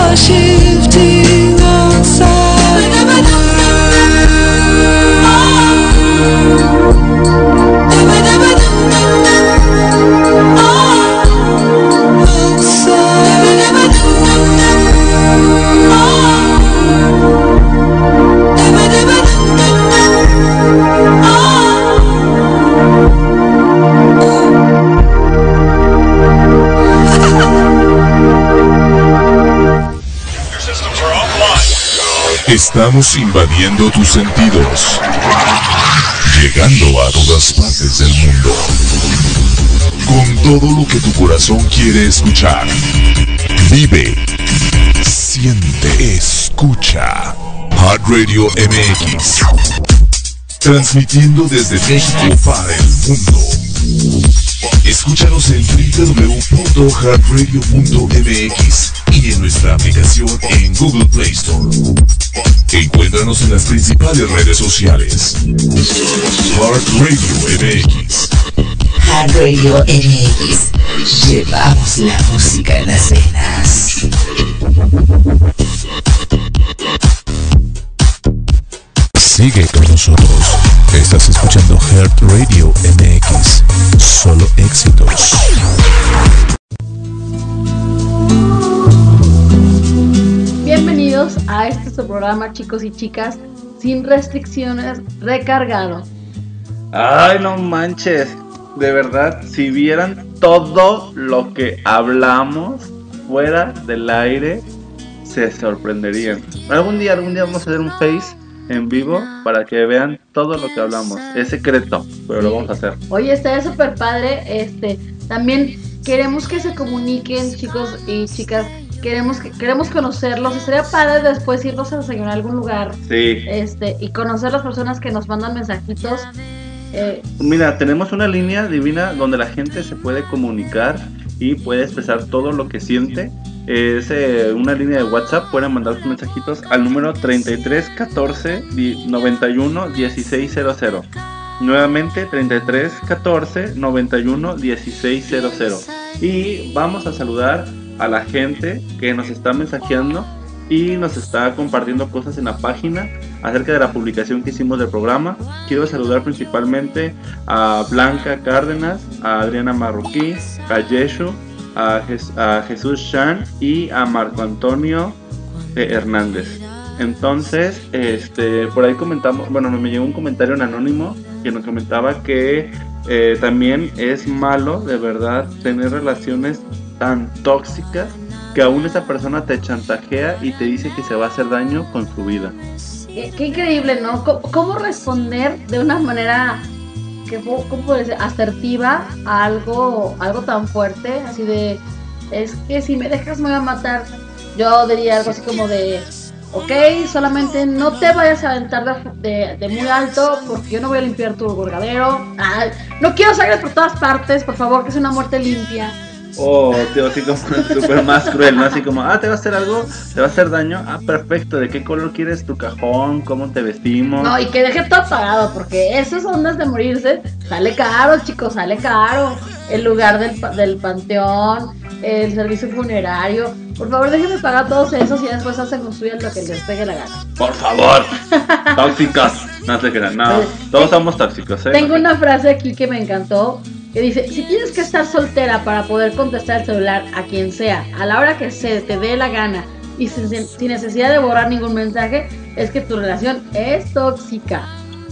are shifting outside the Estamos invadiendo tus sentidos, llegando a todas partes del mundo, con todo lo que tu corazón quiere escuchar. Vive, siente, escucha. Heart Radio MX, transmitiendo desde México para el mundo. Escúchanos en www.heartradio.mx y en nuestra aplicación en Google Play Store. Encuéntranos en las principales redes sociales. Heart Radio MX. Heart Radio MX. Llevamos la música en las venas. Sigue con nosotros. Estás escuchando Heart Radio MX. Solo éxitos. Bienvenidos a este su programa, chicos y chicas, sin restricciones, recargado. Ay, no manches. De verdad, si vieran todo lo que hablamos fuera del aire, se sorprenderían. Algún día vamos a hacer un Face en vivo para que vean todo lo que hablamos. Es secreto, pero lo vamos a hacer. Oye, está súper padre. También queremos que se comuniquen, chicos y chicas. Queremos conocerlos. Y sería padre después irnos a desayunar a algún lugar. Sí. Y conocer las personas que nos mandan mensajitos. Mira, tenemos una línea divina donde la gente se puede comunicar y puede expresar todo lo que siente. Es una línea de WhatsApp. Pueden mandar sus mensajitos al número 33 14 91 1600. Nuevamente 33 14 91 1600. Y vamos a saludar a la gente que nos está mensajeando y nos está compartiendo cosas en la página acerca de la publicación que hicimos del programa. Quiero saludar principalmente a Blanca Cárdenas, a Adriana Marroquí, a Yeshu, a Jesús Chan y a Marco Antonio Hernández. Entonces, por ahí comentamos, bueno, me llegó un comentario en anónimo que nos comentaba que también es malo, de verdad, tener relaciones tan tóxicas que aún esa persona te chantajea y te dice que se va a hacer daño con su vida. Qué increíble, ¿no? ¿Cómo responder de una manera ¿cómo puede ser? Asertiva a algo tan fuerte? Así de, es que si me dejas me voy a matar. Yo diría algo así como de, ok, solamente no te vayas a aventar de muy alto porque yo no voy a limpiar tu colgadero. No quiero sangre por todas partes, por favor, que sea una muerte limpia. Oh, tío, así como súper más cruel, ¿no? Así como, te va a hacer algo, te va a hacer daño. Perfecto, ¿de qué color quieres tu cajón? ¿Cómo te vestimos? No, y que deje todo apagado, porque esas ondas de morirse, sale caro, chicos, sale caro. El lugar del panteón, el servicio funerario. Por favor, déjenme pagar todos esos y después hacen con suya lo que les pegue la gana. Por favor, tóxicos. No se crean, no, todos somos tóxicos, ¿eh? Tengo una frase aquí que me encantó, que dice, si tienes que estar soltera para poder contestar el celular a quien sea, a la hora que se te dé la gana y sin necesidad de borrar ningún mensaje, es que tu relación es tóxica.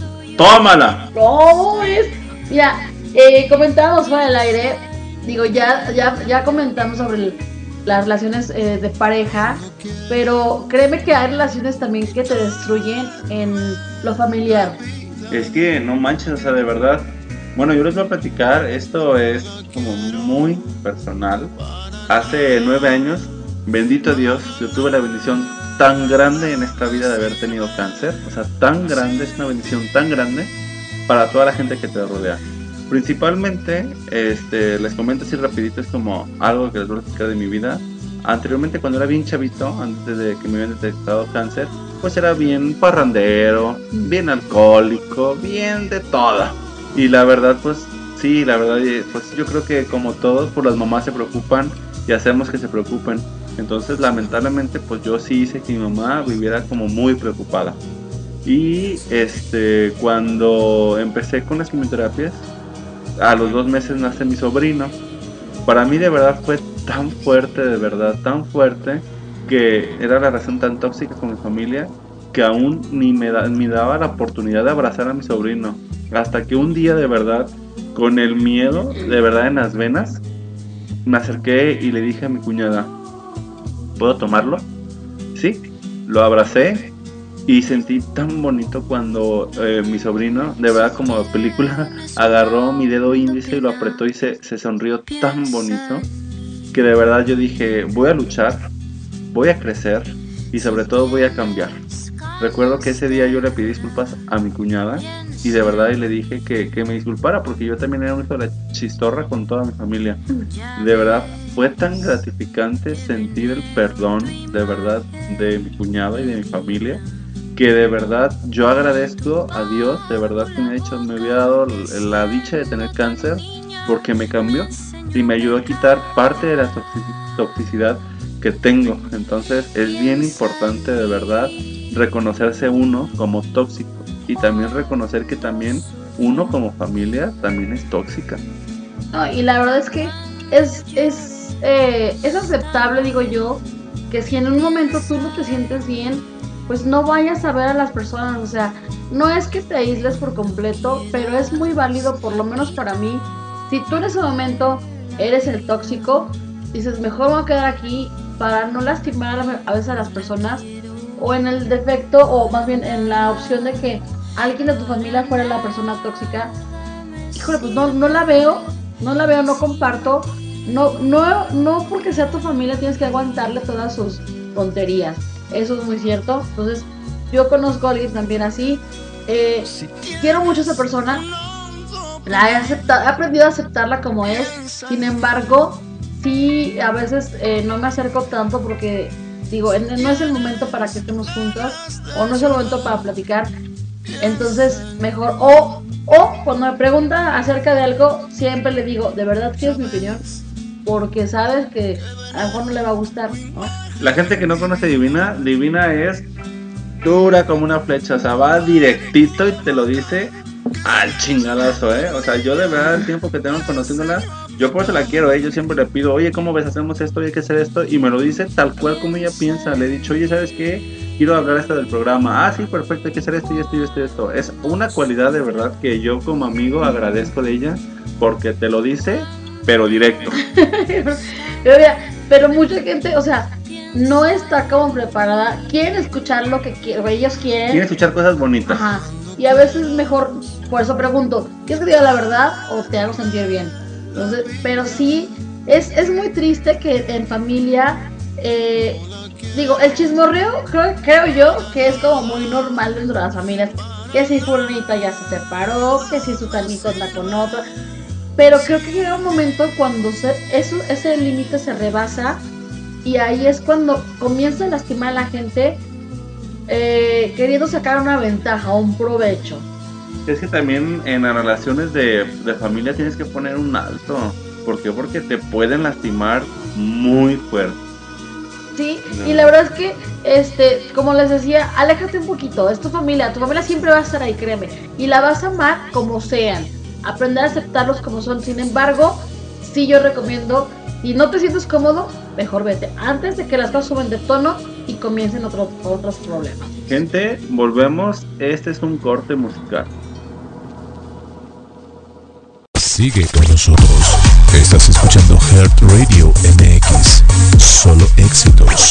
¡Tómala! No, mira, comentábamos fuera del aire, digo, ya comentamos sobre las relaciones de pareja, pero créeme que hay relaciones también que te destruyen en lo familiar. Es que no manches, o sea, de verdad. Bueno, yo les voy a platicar, esto es como muy personal. Hace 9 años, bendito Dios, yo tuve la bendición tan grande en esta vida de haber tenido cáncer. O sea, tan grande, es una bendición tan grande para toda la gente que te rodea. Principalmente, les comento así rapidito, es como algo que les voy a platicar de mi vida. Anteriormente, cuando era bien chavito, antes de que me habían detectado cáncer, pues era bien parrandero, bien alcohólico, bien de toda. Y la verdad, pues yo creo que como todos, pues las mamás se preocupan y hacemos que se preocupen. Entonces lamentablemente pues yo sí hice que mi mamá viviera como muy preocupada. Y cuando empecé con las quimioterapias, a los 2 meses nace mi sobrino. Para mí de verdad fue tan fuerte, de verdad tan fuerte, que era la relación tan tóxica con mi familia, que aún ni me daba la oportunidad de abrazar a mi sobrino. Hasta que un día de verdad, con el miedo de verdad en las venas, me acerqué y le dije a mi cuñada, ¿puedo tomarlo? Sí, lo abracé y sentí tan bonito cuando mi sobrino, de verdad como película, agarró mi dedo índice y lo apretó y se sonrió tan bonito, que de verdad yo dije, voy a luchar, voy a crecer y sobre todo voy a cambiar. Recuerdo que ese día yo le pedí disculpas a mi cuñada y de verdad le dije que me disculpara, porque yo también era un hijo de la chistorra con toda mi familia. De verdad fue tan gratificante sentir el perdón de verdad de mi cuñada y de mi familia, que de verdad yo agradezco a Dios, de verdad que me había dado la dicha de tener cáncer, porque me cambió y me ayudó a quitar parte de la toxicidad que tengo. Entonces es bien importante de verdad reconocerse uno como tóxico y también reconocer que también uno como familia también es tóxica. No, y la verdad es que es aceptable, digo yo, que si en un momento tú no te sientes bien, pues no vayas a ver a las personas. O sea, no es que te aísles por completo, pero es muy válido, por lo menos para mí, si tú en ese momento eres el tóxico, dices, mejor me voy a quedar aquí para no lastimar a veces a las personas, o en el defecto, o más bien en la opción de que alguien de tu familia fuera la persona tóxica. Híjole, pues no la veo, no comparto, no porque sea tu familia tienes que aguantarle todas sus tonterías. Eso es muy cierto. Entonces, yo conozco a alguien también así. Quiero mucho a esa persona. La he aprendido a aceptarla como es. Sin embargo, sí, a veces no me acerco tanto porque digo, no es el momento para que estemos juntos, o no es el momento para platicar. Entonces, mejor, o cuando me pregunta acerca de algo, siempre le digo, ¿de verdad quieres mi opinión? Porque sabes que a lo mejor no le va a gustar, ¿no? La gente que no conoce Divina es dura como una flecha, o sea, va directito y te lo dice al chingadazo, O sea, yo de verdad el tiempo que tengo conociéndola, yo por eso la quiero, yo siempre le pido, oye, ¿cómo ves? Hacemos esto, hay que hacer esto, y me lo dice tal cual como ella piensa. Le he dicho, oye, ¿sabes qué? Quiero hablar esto del programa. Ah, sí, perfecto, hay que hacer esto y esto y esto y esto. Es una cualidad de verdad que yo como amigo agradezco de ella, porque te lo dice, pero directo. Pero mucha gente, o sea, no está como preparada, quieren escuchar lo que ellos quieren. Quieren escuchar cosas bonitas. Ajá. Y a veces mejor, por eso pregunto, ¿quieres que diga la verdad o te hago sentir bien? Entonces, pero sí, es muy triste que en familia, digo, el chismorreo creo yo que es como muy normal dentro de las familias. Que si fulanita ya se separó, que si su canito anda con otro. Pero creo que llega un momento cuando ese límite se rebasa, y ahí es cuando comienza a lastimar a la gente, queriendo sacar una ventaja, un provecho. Es que también en las relaciones de familia tienes que poner un alto. ¿Por qué? Porque te pueden lastimar muy fuerte. Sí, no. Y la verdad es que, como les decía, aléjate un poquito, es tu familia siempre va a estar ahí, créeme, y la vas a amar como sean, aprender a aceptarlos como son. Sin embargo, sí, yo recomiendo, si no te sientes cómodo, mejor vete, antes de que las cosas suban de tono y comiencen otros problemas. Gente, volvemos, este es un corte musical. Sigue con nosotros. Estás escuchando Heart Radio MX. Solo éxitos.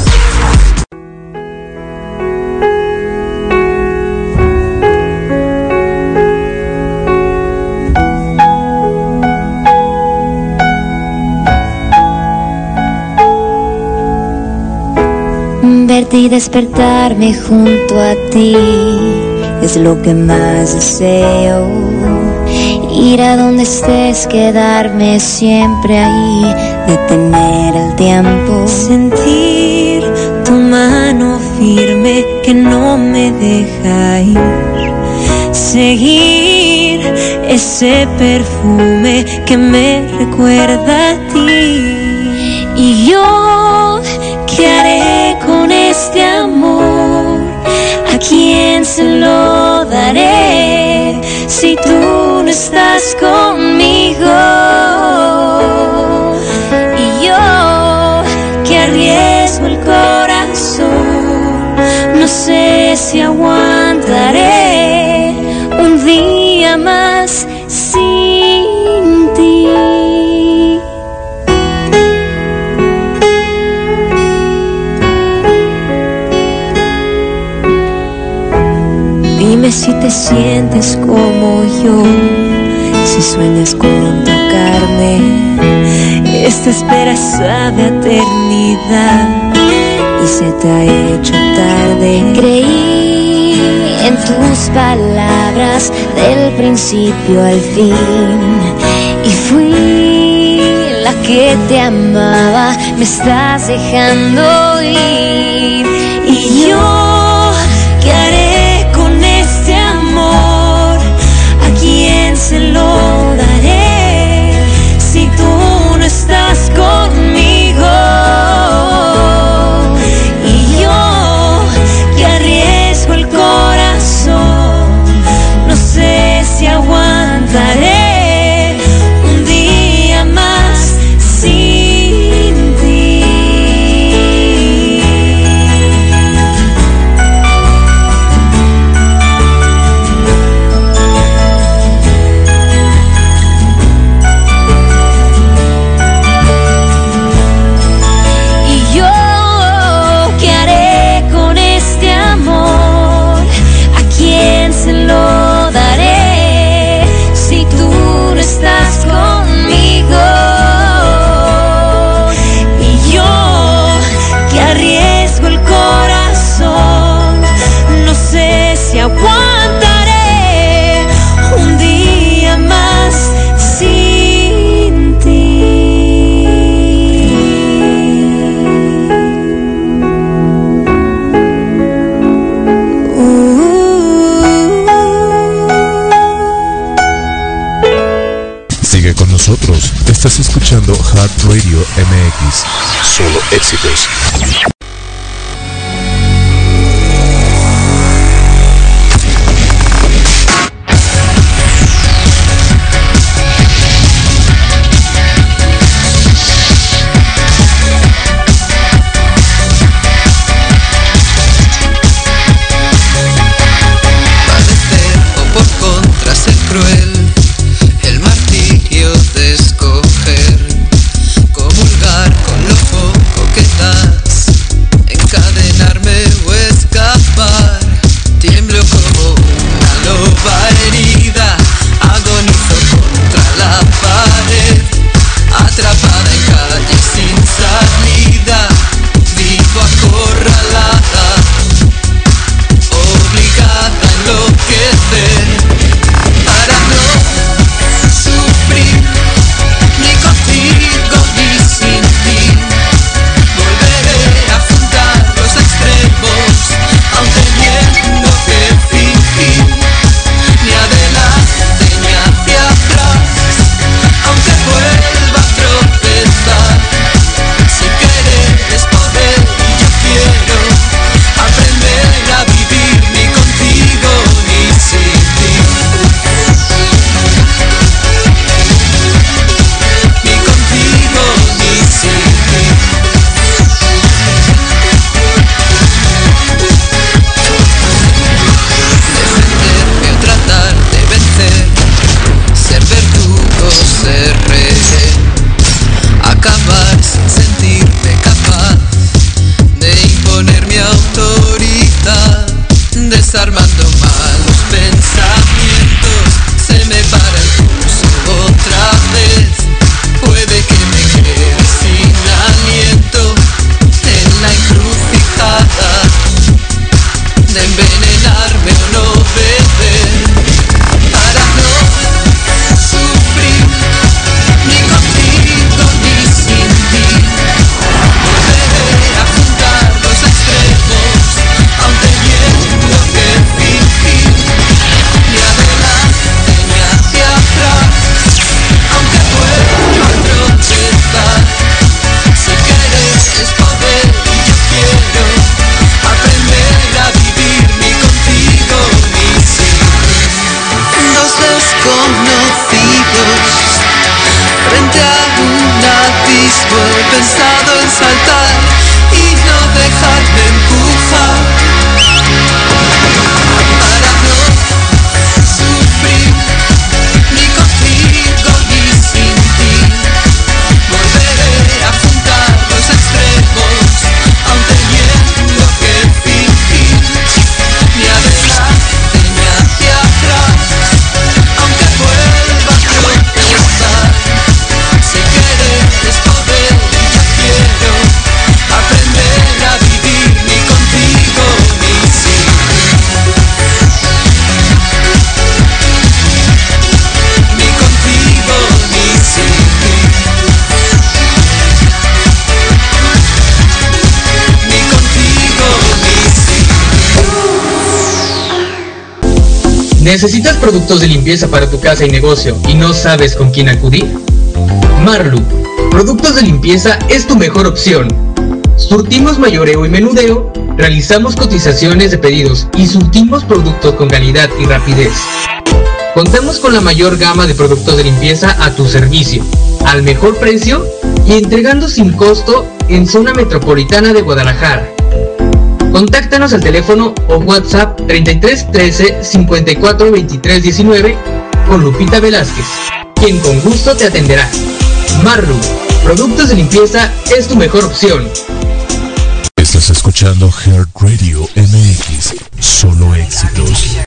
Verte y despertarme junto a ti es lo que más deseo. Ir a donde estés, quedarme siempre ahí, detener el tiempo. Sentir tu mano firme que no me deja ir. Seguir ese perfume que me recuerda a ti. Y yo ¿qué haré con este amor? ¿A quién se lo daré si tú no estás conmigo? Y yo que arriesgo el corazón, no sé si aguantaré un día más sin ti. Dime si te sientes como yo, si sueñas con tocarme. Esta espera sabe a eternidad y se te ha hecho tarde. Creí en tus palabras del principio al fin y fui la que te amaba. Me estás dejando ir y yo, ¿qué haré con este amor? ¿A quién se lo daré si tú no estás conmigo? Y yo que arriesgo el corazón, no sé si aguantaré un día más sin ti. Y yo, ¿qué haré con este amor? ¿A quién se lo daré si tú no estás conmigo? Y yo que arriesgo el corazón, no sé si aguantaré un día más sin ti. Sigue con nosotros. Estás escuchando Heart Radio MX. Solo éxitos. O por contra ser cruel, el martirio de escoger, comulgar con lo poco que das, encadenarme o escapar. Tiemblo como una loba herida, agonizo contra la pared, atrapada en calles sin salida, vivo acorralada, obligada a enloquecer, para no sufrir ni contigo ni sin ti. Volveré a juntar los extremos, aun teniendo que fingir, ni adelante ni hacia atrás, aunque vuelva a tropezar. Si querer es poder y yo quiero aprender a vivir ni contigo ni sin ti. Ni contigo ni sin ti. Defenderme o tratar de vencer, ser verdugo, ser rehén, acabar sin sentirme capaz de imponer mi autoridad, desarmando malos pensamientos. Se me para el pulso otra vez, puede que me quede sin aliento en la encrucijada de envenenarme o no beber, para no sufrir ni contigo ni sin ti. Volveré a juntar los extremos, aun teniendo que fingir, ni adelante ni hacia atrás, aunque vuelva a tropezar. Si querer es poder y yo ¿Necesitas productos de limpieza para tu casa y negocio y no sabes con quién acudir? Marlu, Productos de Limpieza es tu mejor opción. Surtimos mayoreo y menudeo, realizamos cotizaciones de pedidos y surtimos productos con calidad y rapidez. Contamos con la mayor gama de productos de limpieza a tu servicio, al mejor precio y entregando sin costo en zona metropolitana de Guadalajara. Contáctanos al teléfono o WhatsApp 33 13 54 23 19 con Lupita Velázquez, quien con gusto te atenderá. Marlu, Productos de Limpieza es tu mejor opción. Estás escuchando Heart Radio MX, solo éxitos.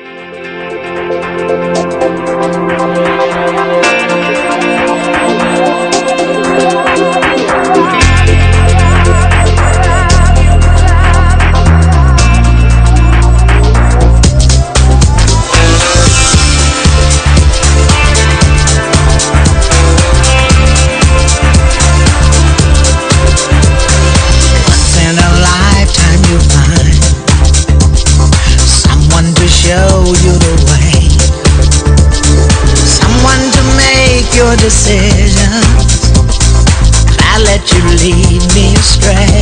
Your decisions, I let you lead me astray.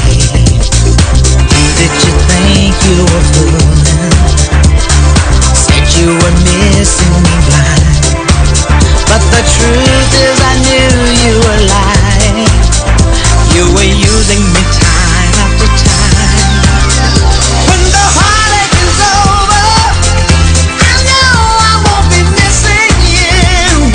Did you think you were fooling? Said you were missing me blind, but the truth is I knew you were lying. You were using me time after time. When the heartache is over, I know I won't be missing you.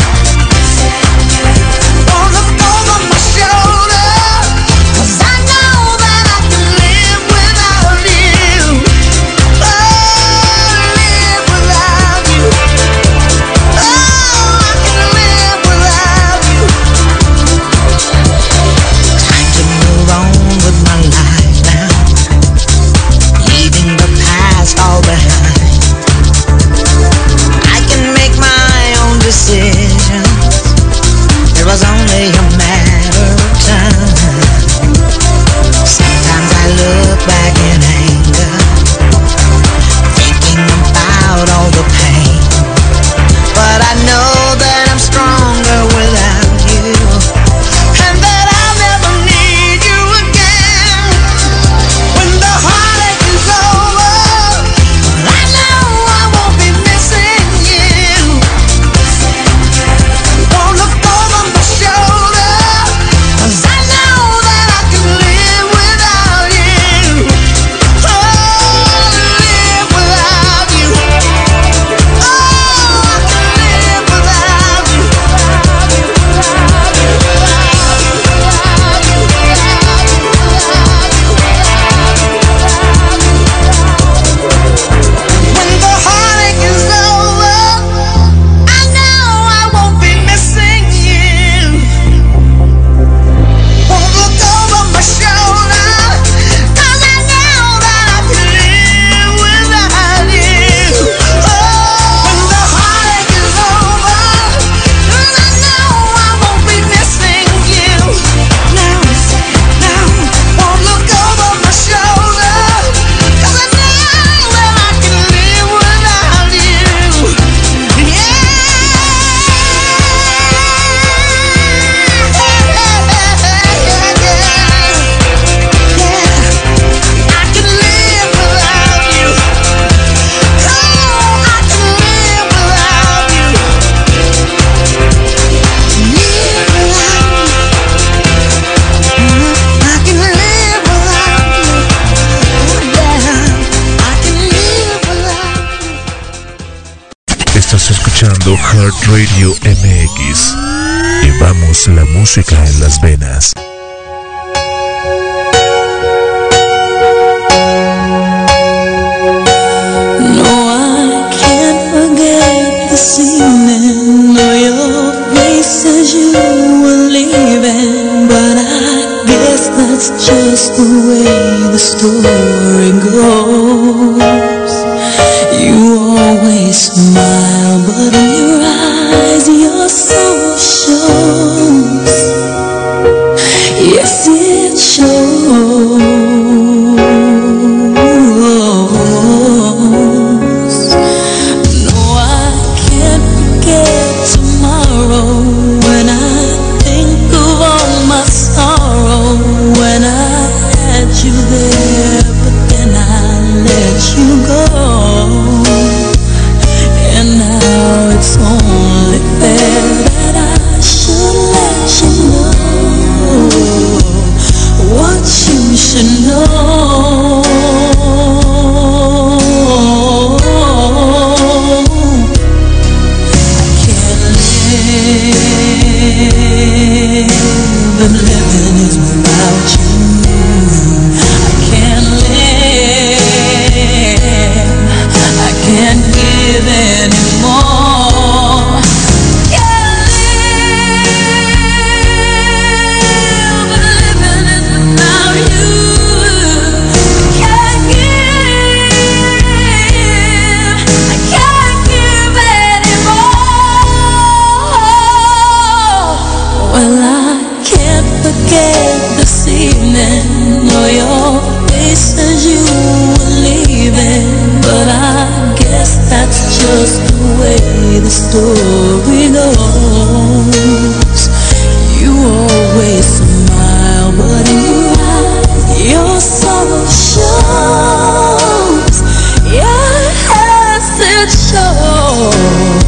Heart Radio MX. Llevamos la música en las venas. No, I can't forget this evening or your face as you were leaving, but I guess that's just the way the story goes. You always smile, but in your eyes your soul shows. Yes, it shows. way the story goes. You always smile, but in your eyes your sorrow shows. Yes, it shows.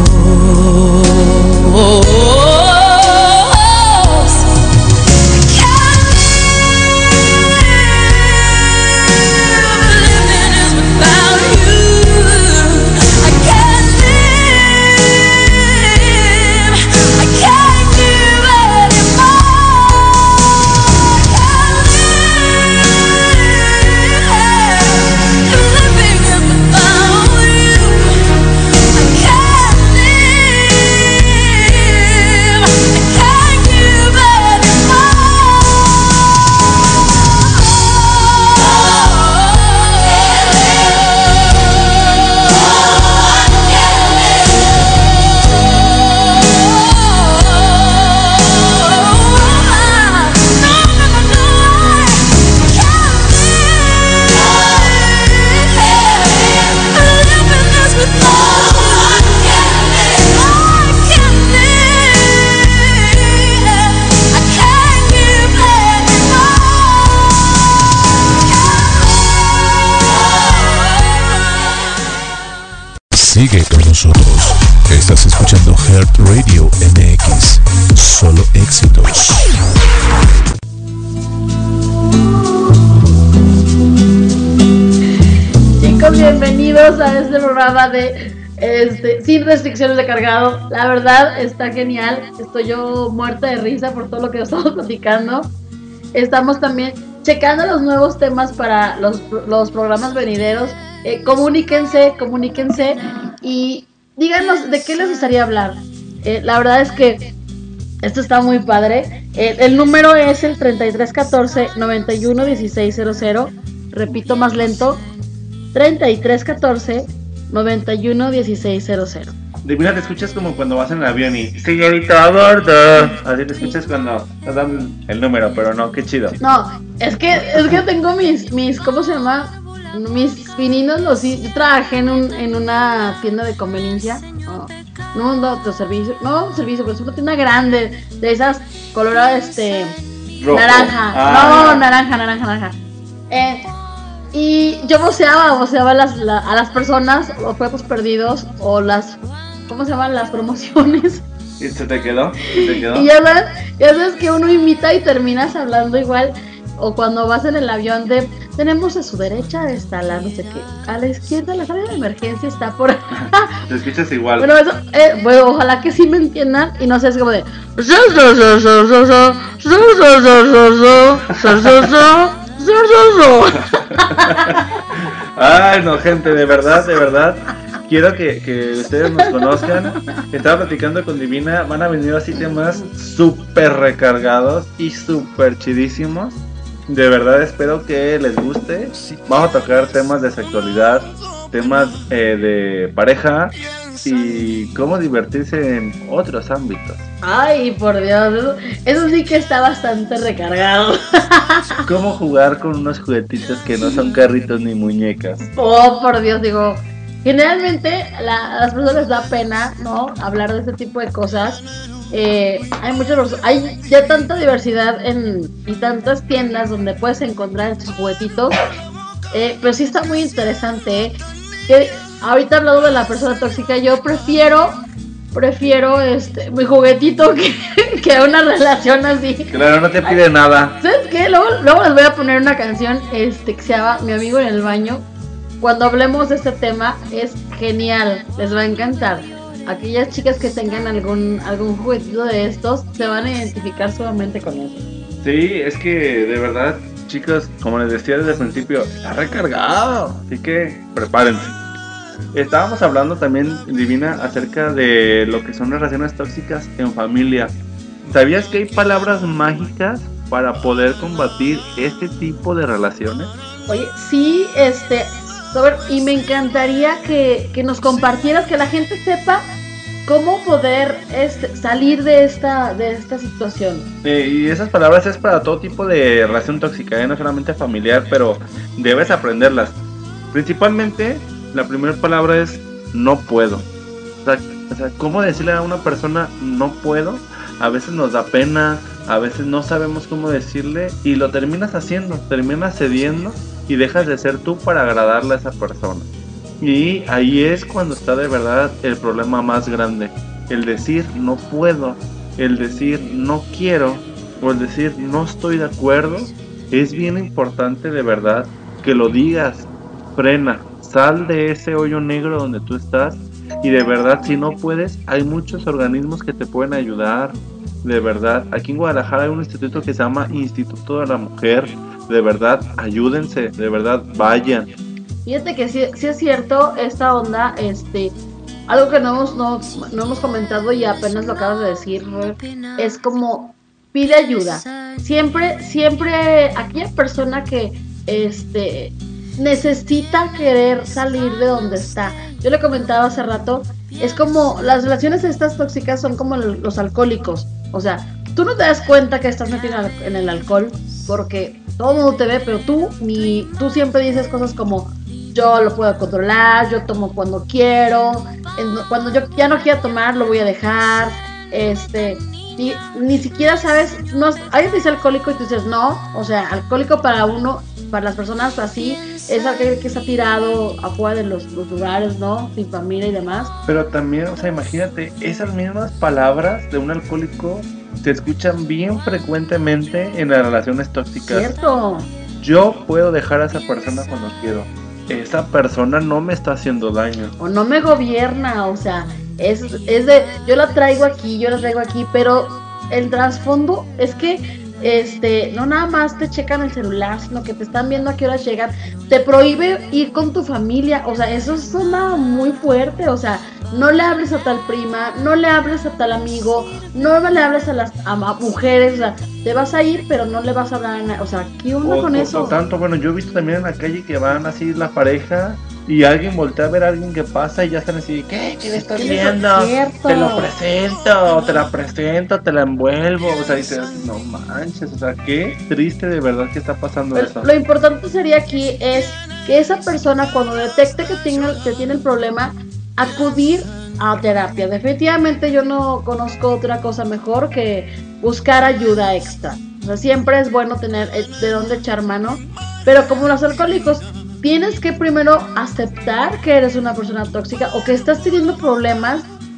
Sigue con nosotros. Estás escuchando Heart Radio MX. Solo éxitos. Chicos, bienvenidos a este programa de Sin Restricciones de Cargado. La verdad está genial. Estoy yo muerta de risa por todo lo que estamos platicando. Estamos también checando los nuevos temas para los programas venideros. Comuníquense y díganos de qué les gustaría hablar. La verdad es que esto está muy padre. El número es el 3314-911600. Repito más lento: 3314-911600. Divina, te escuchas como cuando vas en el avión y señorita a bordo. Así te escuchas cuando te dan el número, pero no, qué chido. No, es que tengo mis ¿cómo se llama? Mis pininos yo trabajé en una tienda de conveniencia, no un autoservicio, no un servicio, pero es una tienda grande, de esas coloradas, rojo. Naranja, naranja. Y yo voceaba a las personas, o juegos perdidos, o las, ¿cómo se llaman? Las promociones. ¿Y se te quedó? Y ya sabes que uno imita y terminas hablando igual. O cuando vas en el avión tenemos a su derecha está la no sé qué, a la izquierda la sala de emergencia está por te escuchas igual. Bueno, eso, bueno, ojalá que sí me entiendan y no sé, es como de ay, no, gente, de verdad quiero que ustedes nos conozcan. Estaba platicando con Divina, van a venir así temas súper recargados y súper chidísimos. De verdad espero que les guste. Vamos a tocar temas de sexualidad, temas de pareja y cómo divertirse en otros ámbitos. Ay, por Dios, eso sí que está bastante recargado. Cómo jugar con unos juguetitos que no son carritos ni muñecas. Oh, por Dios, digo, generalmente a las personas les da pena, ¿no? Hablar de este tipo de cosas. Hay ya tanta diversidad y tantas tiendas donde puedes encontrar estos juguetitos, pero sí está muy interesante, que ahorita hablando de la persona tóxica, yo prefiero mi juguetito que una relación así. Claro, no te pide nada. ¿Sabes qué? Luego les voy a poner una canción que se llama Mi amigo en el baño. Cuando hablemos de este tema es genial, les va a encantar. Aquellas chicas que tengan algún juguetito de estos se van a identificar sumamente con eso. Sí, es que de verdad, chicos, como les decía desde el principio, está recargado, así que prepárense. Estábamos hablando también, Divina, acerca de lo que son relaciones tóxicas en familia. ¿Sabías que hay palabras mágicas para poder combatir este tipo de relaciones? Oye, sí, Robert, y me encantaría que nos compartieras, que la gente sepa cómo poder salir de esta situación. Y esas palabras es para todo tipo de relación tóxica, no solamente familiar, pero debes aprenderlas. Principalmente, la primera palabra es no puedo. O sea, O sea, ¿cómo decirle a una persona no puedo? A veces nos da pena, a veces no sabemos cómo decirle y lo terminas haciendo, terminas cediendo y dejas de ser tú para agradarle a esa persona. Y ahí es cuando está de verdad el problema más grande. El decir no puedo, el decir no quiero o el decir no estoy de acuerdo. Es bien importante de verdad que lo digas. Frena, sal de ese hoyo negro donde tú estás. Y de verdad, si no puedes, hay muchos organismos que te pueden ayudar. De verdad, aquí en Guadalajara hay un instituto que se llama Instituto de la Mujer. De verdad, ayúdense, de verdad, vayan. Fíjate que sí es cierto esta onda, algo que no hemos comentado y apenas lo acabas de decir, es como pide ayuda. Siempre aquella persona que necesita querer salir de donde está. Yo le comentaba hace rato, es como las relaciones estas tóxicas son como los alcohólicos. O sea, tú no te das cuenta que estás metido en el alcohol porque todo el mundo te ve, pero tú siempre dices cosas como yo lo puedo controlar, yo tomo cuando quiero, cuando yo ya no quiera tomar lo voy a dejar, y ni siquiera sabes, alguien te dice alcohólico y tú dices no, o sea, alcohólico para las personas así es aquel que está tirado afuera de los lugares, ¿no? Sin familia y demás. Pero también, o sea, imagínate, esas mismas palabras de un alcohólico se escuchan bien frecuentemente en las relaciones tóxicas. Cierto. Yo puedo dejar a esa persona cuando quiero. Esa persona no me está haciendo daño. O no me gobierna, o sea, es de yo la traigo aquí, pero el trasfondo es que no nada más te checan el celular, sino que te están viendo a qué horas llegan, te prohíbe ir con tu familia, o sea, eso suena muy fuerte, o sea, no le hables a tal prima, no le hables a tal amigo, no le hables a mujeres, o sea, te vas a ir, pero no le vas a hablar a nadie, o sea, ¿qué onda con eso? Tanto, bueno, yo he visto también en la calle que van así la pareja y alguien voltea a ver a alguien que pasa y ya están así, ¿qué le estás viendo? Te lo presento, te la presento, te la envuelvo, o sea, dices, no manches, o sea, qué triste de verdad que está pasando eso. Lo importante sería aquí es que esa persona cuando detecte que tiene el problema, acudir a terapia. Definitivamente yo no conozco otra cosa mejor que buscar ayuda extra. O sea, siempre es bueno tener de dónde echar mano, pero como los alcohólicos, tienes que primero aceptar que eres una persona tóxica o que estás teniendo problemas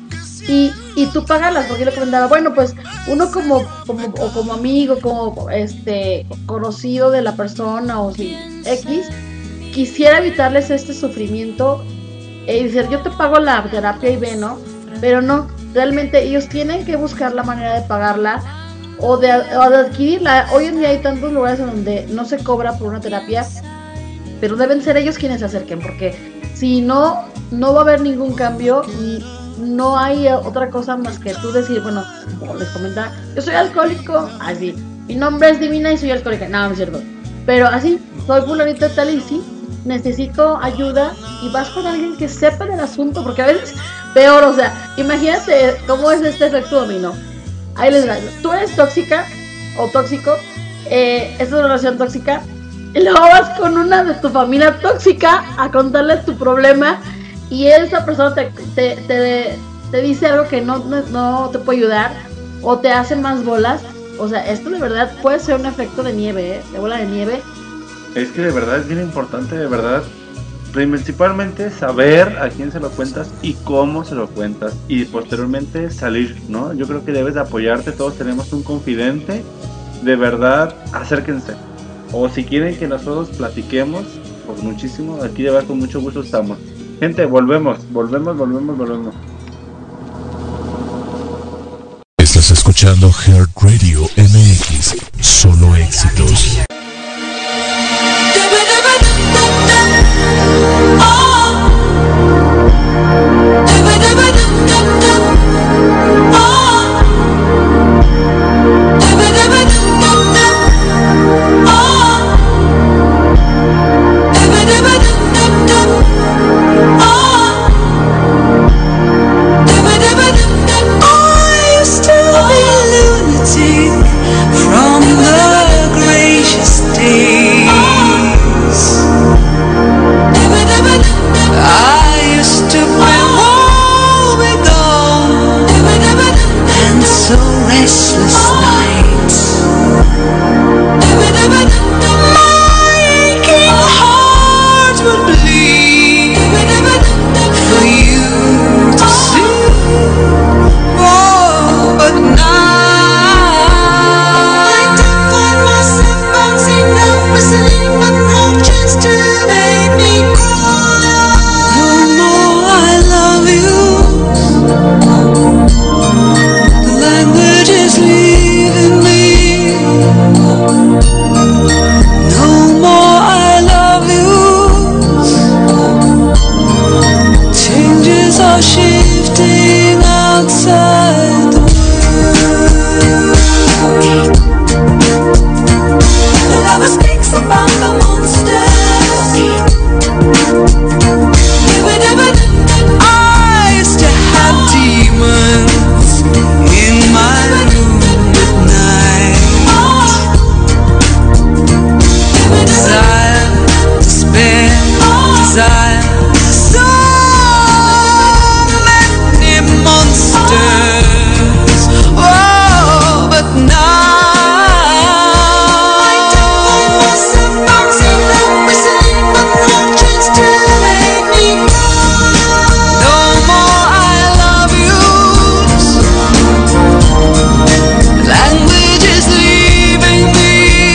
y tú págalas, porque yo le comentaba, bueno, pues uno como amigo, como conocido de la persona o si X, quisiera evitarles este sufrimiento y decir, yo te pago la terapia y ve, ¿no? Pero no, realmente ellos tienen que buscar la manera de pagarla o de adquirirla. Hoy en día hay tantos lugares en donde no se cobra por una terapia, pero deben ser ellos quienes se acerquen, porque si no va a haber ningún cambio y no hay otra cosa más que tú decir, bueno, como les comentaba, yo soy alcohólico, así, mi nombre es Divina y soy alcohólica, no es cierto, pero así, soy fulanito tal y sí, necesito ayuda y vas con alguien que sepa del asunto, porque a veces peor, o sea, imagínate cómo es este efecto dominó. Ahí les va, tú eres tóxica o tóxico, esta es una relación tóxica, y luego vas con una de tu familia tóxica a contarle tu problema y esa persona te dice algo que no te puede ayudar o te hace más bolas. O sea, esto de verdad puede ser un efecto de nieve, de bola de nieve. Es que de verdad es bien importante, de verdad, principalmente saber a quién se lo cuentas y cómo se lo cuentas y posteriormente salir, ¿no? Yo creo que debes de apoyarte, todos tenemos un confidente, de verdad, acérquense. O si quieren que nosotros platiquemos, pues muchísimo, aquí de verdad con mucho gusto estamos. Gente, volvemos. Estás escuchando Heart Radio MX, solo éxitos. From the gracious would bleed for you to see. Oh, but now I don't find myself bouncing down, whistling, but no chance to make me cry. No more I love you. The language is leaving me. No more I love you. Changes are shifting outside the world. The lover speaks about the monster. I used to have demons in my room at night. Desire, despair, desire. So many monsters. Oh, but now I don't find myself bouncing and whistling, but no chance to make me cry. No more I love you. Language is leaving me.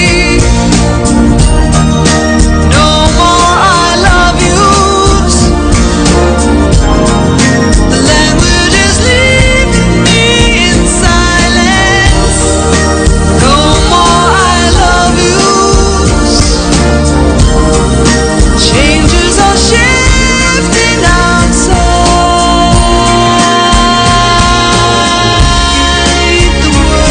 No more I love you. The language is leaving me in silence. No more I love you. Changes are shifting outside the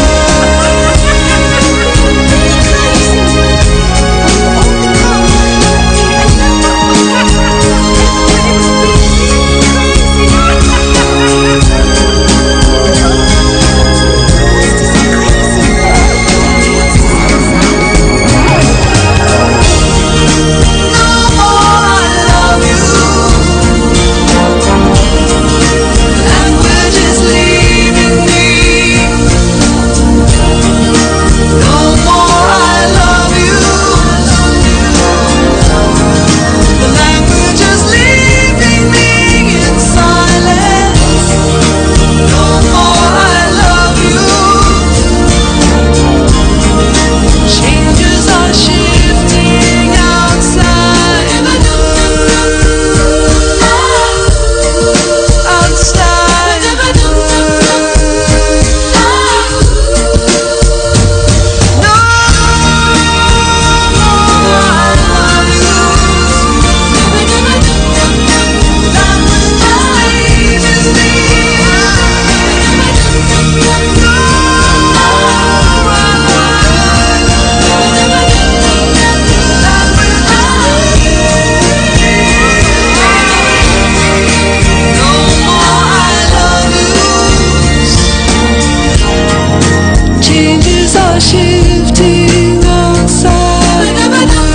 changes are shifting outside the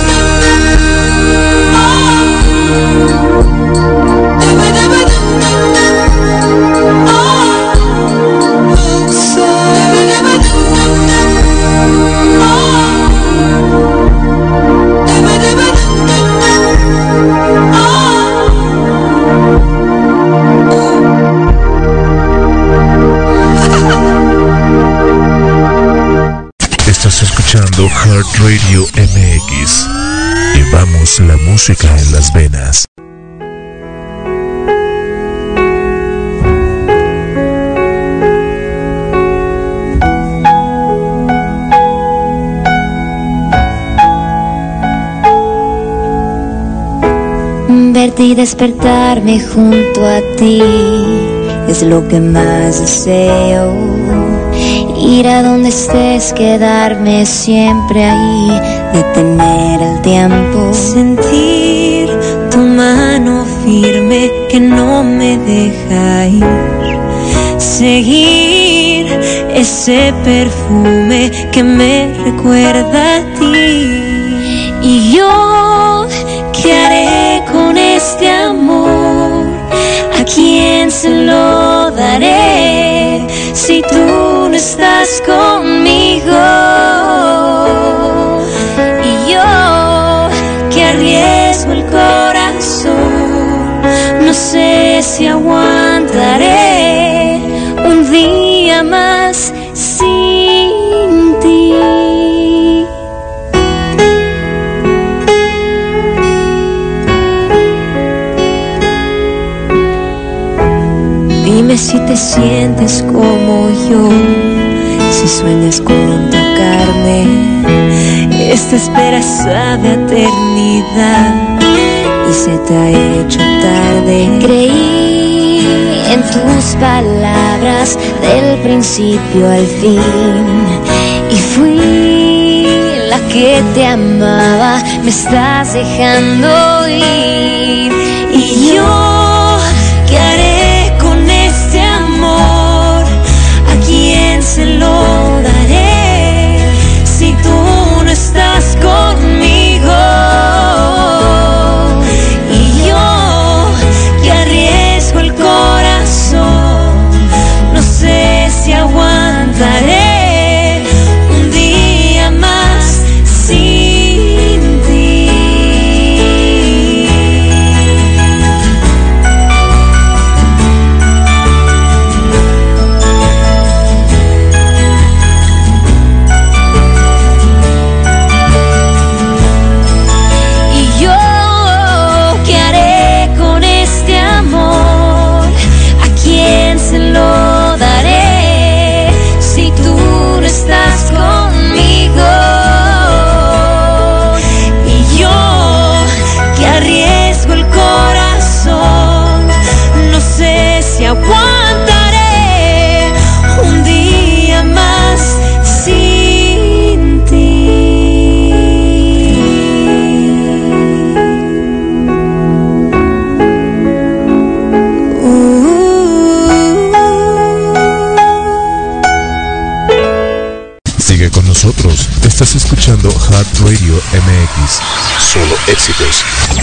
Estás escuchando Heart Radio MX. Llevamos la música en las venas. Verte y despertarme junto a ti es lo que más deseo. Ir a donde estés, quedarme siempre ahí, detener el tiempo. Sentir tu mano firme que no me deja ir. Seguir ese perfume que me recuerda a ti. Y yo, ¿qué haré con este amor? ¿A quién se lo daré si tú no estás conmigo? Y yo, que arriesgo el corazón si aguantaré un día más sin ti. Dime si te sientes como yo, si sueñas con tocarme. Esta espera sabe a eternidad y se te ha hecho tarde. Creí en tus palabras del principio al fin y fui la que te amaba. Me estás dejando ir y yo, ¿qué haré con este amor? ¿A quién se lo daré si tú no estás conmigo? Y yo, que arriesgo el corazón, no sé si aguantaré un día más sin ti. Y yo, ¿qué haré con este amor? ¿A quién se lo daré si tú no estás conmigo? Y yo, que arriesgo el corazón, no sé si aguantaré un día más sin ti. Sigue con nosotros. Estás escuchando Hot Radio MX. Solo éxitos.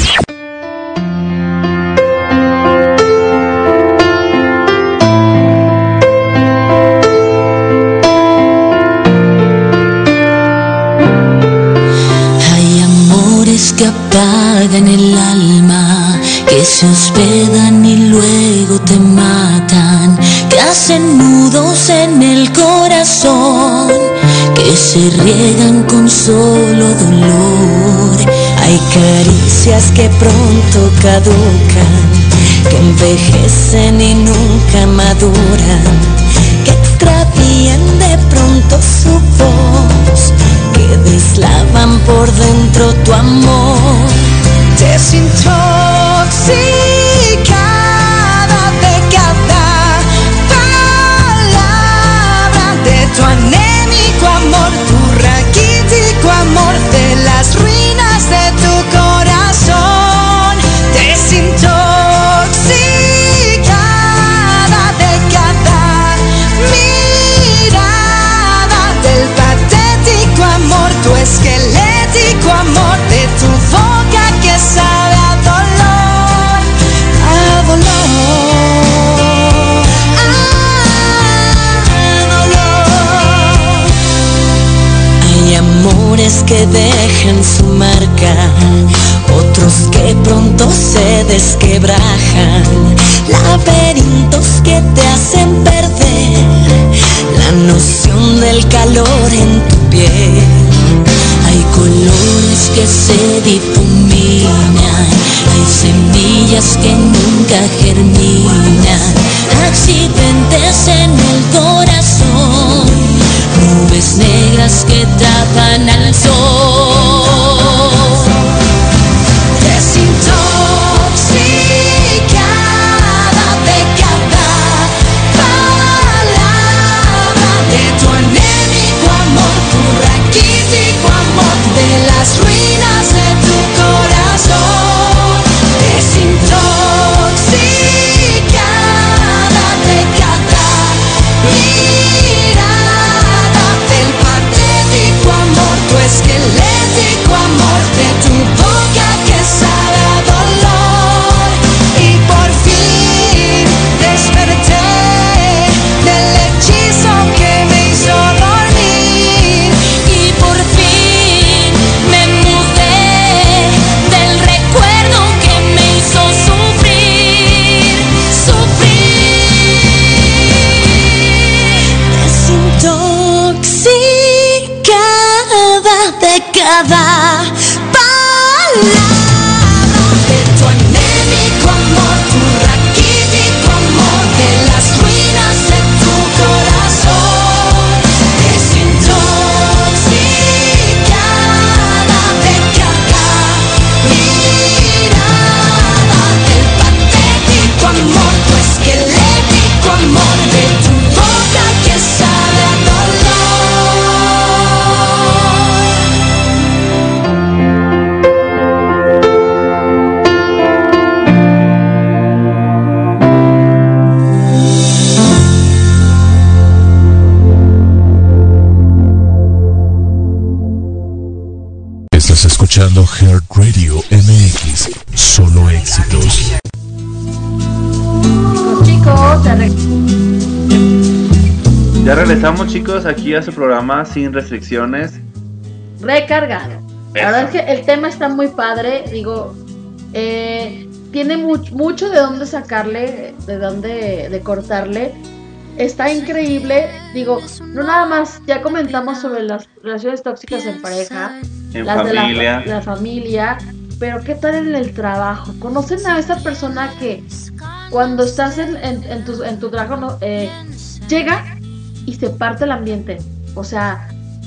Hay amores que apagan el alma, que se hospedan y luego te matan, que hacen nudos en el corazón, que se riegan con solo dolor. Hay caricias que pronto caducan, que envejecen y nunca maduran, que extravían de pronto su voz, que deslavan por dentro tu amor. Desintoxicada de cada palabra de tu anémico amor, tu raquítico amor, de las ruinas de tu corazón. Desintoxicada de cada mirada del patético amor, tu esquelético amor, de tu boca que sabe a dolor, a dolor, a dolor. Hay amores que dejan su marca, otros que pronto se desquebrajan, laberintos que te hacen perder la noción del calor en tu piel. Hay colores que se difuminan, hay semillas que nunca germinan, accidentes en el corazón, nubes negras que tapan al sol. Desintoxicada de cada palabra de tu anémico amor, tu raquítico amor, de las ruinas de tu corazón. Desintoxicada cada palabra de tu anémico amor, tu raquítico amor, de las ruinas de tu corazón, desintoxicada de cada mirada, del patético amor, tu esquelético amor, de tu boca que sabe a Estás escuchando Heart Radio MX, solo éxitos. Chicos, Ya regresamos, chicos, aquí a su programa Sin Restricciones. recargado. La verdad es que el tema está muy padre, digo, tiene mucho de dónde sacarle, de dónde cortarle. Está increíble, digo, no nada más, ya comentamos sobre las relaciones tóxicas en pareja, En las familia. de la familia, pero ¿qué tal en el trabajo? ¿Conocen a esa persona que cuando estás en tu trabajo llega y se parte el ambiente? O sea,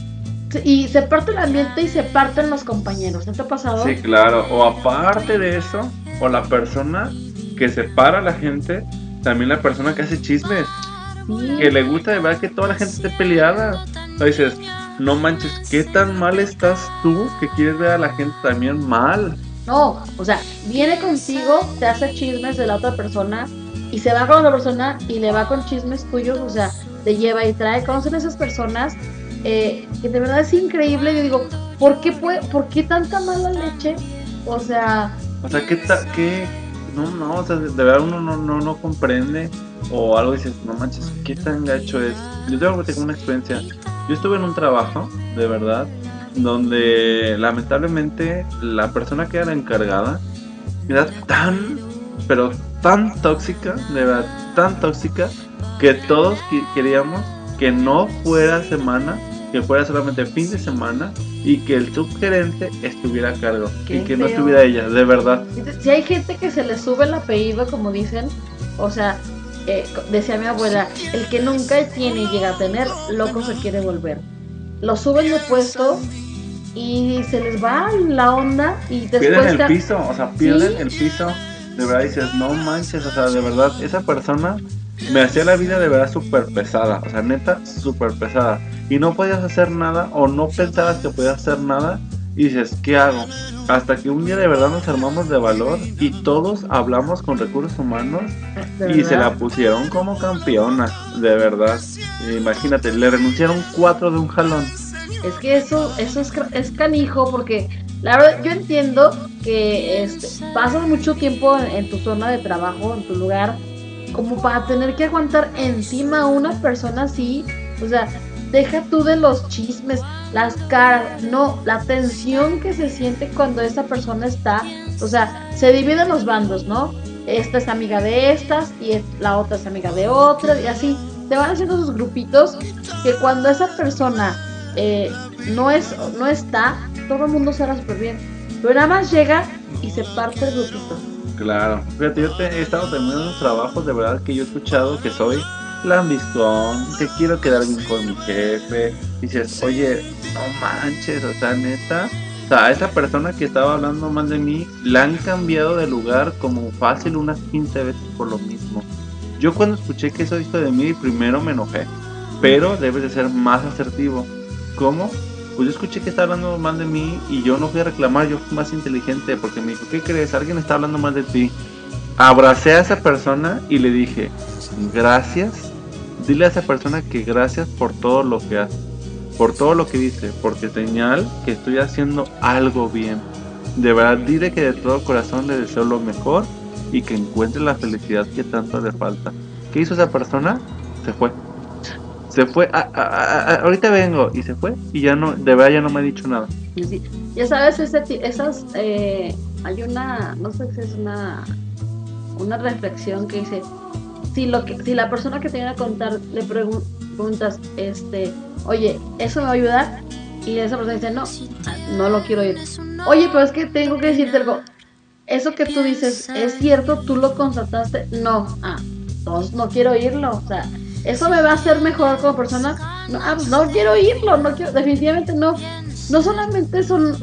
y se parte el ambiente y se parten los compañeros. ¿No te ha pasado? Sí, claro. O aparte de eso, o la persona que separa a la gente, también la persona que hace chismes. Sí. Que le gusta de verdad que toda la gente esté peleada. O dices, no manches, ¿qué tan mal estás tú que quieres ver a la gente también mal? No, o sea, viene contigo, te hace chismes de la otra persona y se va con la otra persona y le va con chismes tuyos, o sea, te lleva y trae. ¿Conocen a esas personas? Que de verdad es increíble. Yo digo, ¿por qué tanta mala leche? O sea, ¿qué? No, o sea, de verdad uno no comprende. O algo dices, no manches, ¿qué tan gacho es? Yo tengo una experiencia. Yo estuve en un trabajo, de verdad, donde lamentablemente la persona que era la encargada era pero tan tóxica, de verdad, tan tóxica, que todos queríamos que no fuera semana, que fuera solamente fin de semana y que el subgerente estuviera a cargo y que no estuviera ella, de verdad. si hay gente que se le sube el apellido, como dicen, o sea, decía mi abuela, el que nunca tiene y llega a tener, loco se quiere volver. Lo suben de puesto y se les va la onda y después pierden el piso, o sea, pierden el piso. De verdad dices, no manches, o sea, de verdad, esa persona me hacía la vida de verdad súper pesada, o sea, neta, súper pesada. Y no podías hacer nada, o no pensabas que podías hacer nada, y dices, ¿qué hago? Hasta que un día de verdad nos armamos de valor y todos hablamos con recursos humanos y se la pusieron como campeona, de verdad. Imagínate, le renunciaron 4 de un jalón. Es que eso es canijo, porque la verdad yo entiendo que pasas mucho tiempo en tu zona de trabajo, en tu lugar, como para tener que aguantar encima a una persona así. O sea, deja tú de los chismes, las caras, no, la tensión que se siente cuando esa persona está, o sea, se dividen los bandos, ¿no? Esta es amiga de estas y la otra es amiga de otra, y así te van haciendo sus grupitos, que cuando esa persona no está, todo el mundo se hará súper bien, pero nada más llega y se parte el grupito. Claro, fíjate, yo he estado terminando unos trabajos de verdad que yo he escuchado que soy lambiscón, que quiero quedar bien con mi jefe. Dices, oye, no manches, o sea, neta, o sea, a esa persona que estaba hablando mal de mí, la han cambiado de lugar como fácil unas 15 veces por lo mismo. Yo cuando escuché que eso hizo de mí, primero me enojé, pero debes de ser más asertivo. ¿Cómo? Pues yo escuché que está hablando mal de mí y yo no fui a reclamar, yo fui más inteligente porque me dijo, ¿qué crees? Alguien está hablando mal de ti. Abracé a esa persona y le dije, gracias. Dile a esa persona que gracias por todo lo que hace, por todo lo que dice, porque señal que estoy haciendo algo bien. De verdad, dile que de todo corazón le deseo lo mejor y que encuentre la felicidad que tanto le falta. ¿Qué hizo esa persona? Se fue. Se fue, ahorita vengo, y se fue, y ya no, de verdad ya no me ha dicho nada. Sí, ya sabes, hay una, no sé si es una reflexión que dice, si la persona que te viene a contar le preguntas, oye, ¿eso me va a ayudar? Y esa persona dice, no, no lo quiero oír. Oye, pero es que tengo que decirte algo. Eso que tú dices, ¿es cierto? ¿Tú lo constataste? No. Entonces no quiero oírlo. O sea, ¿eso me va a hacer mejor como persona? No, pues no quiero oírlo. No quiero, definitivamente no. No solamente son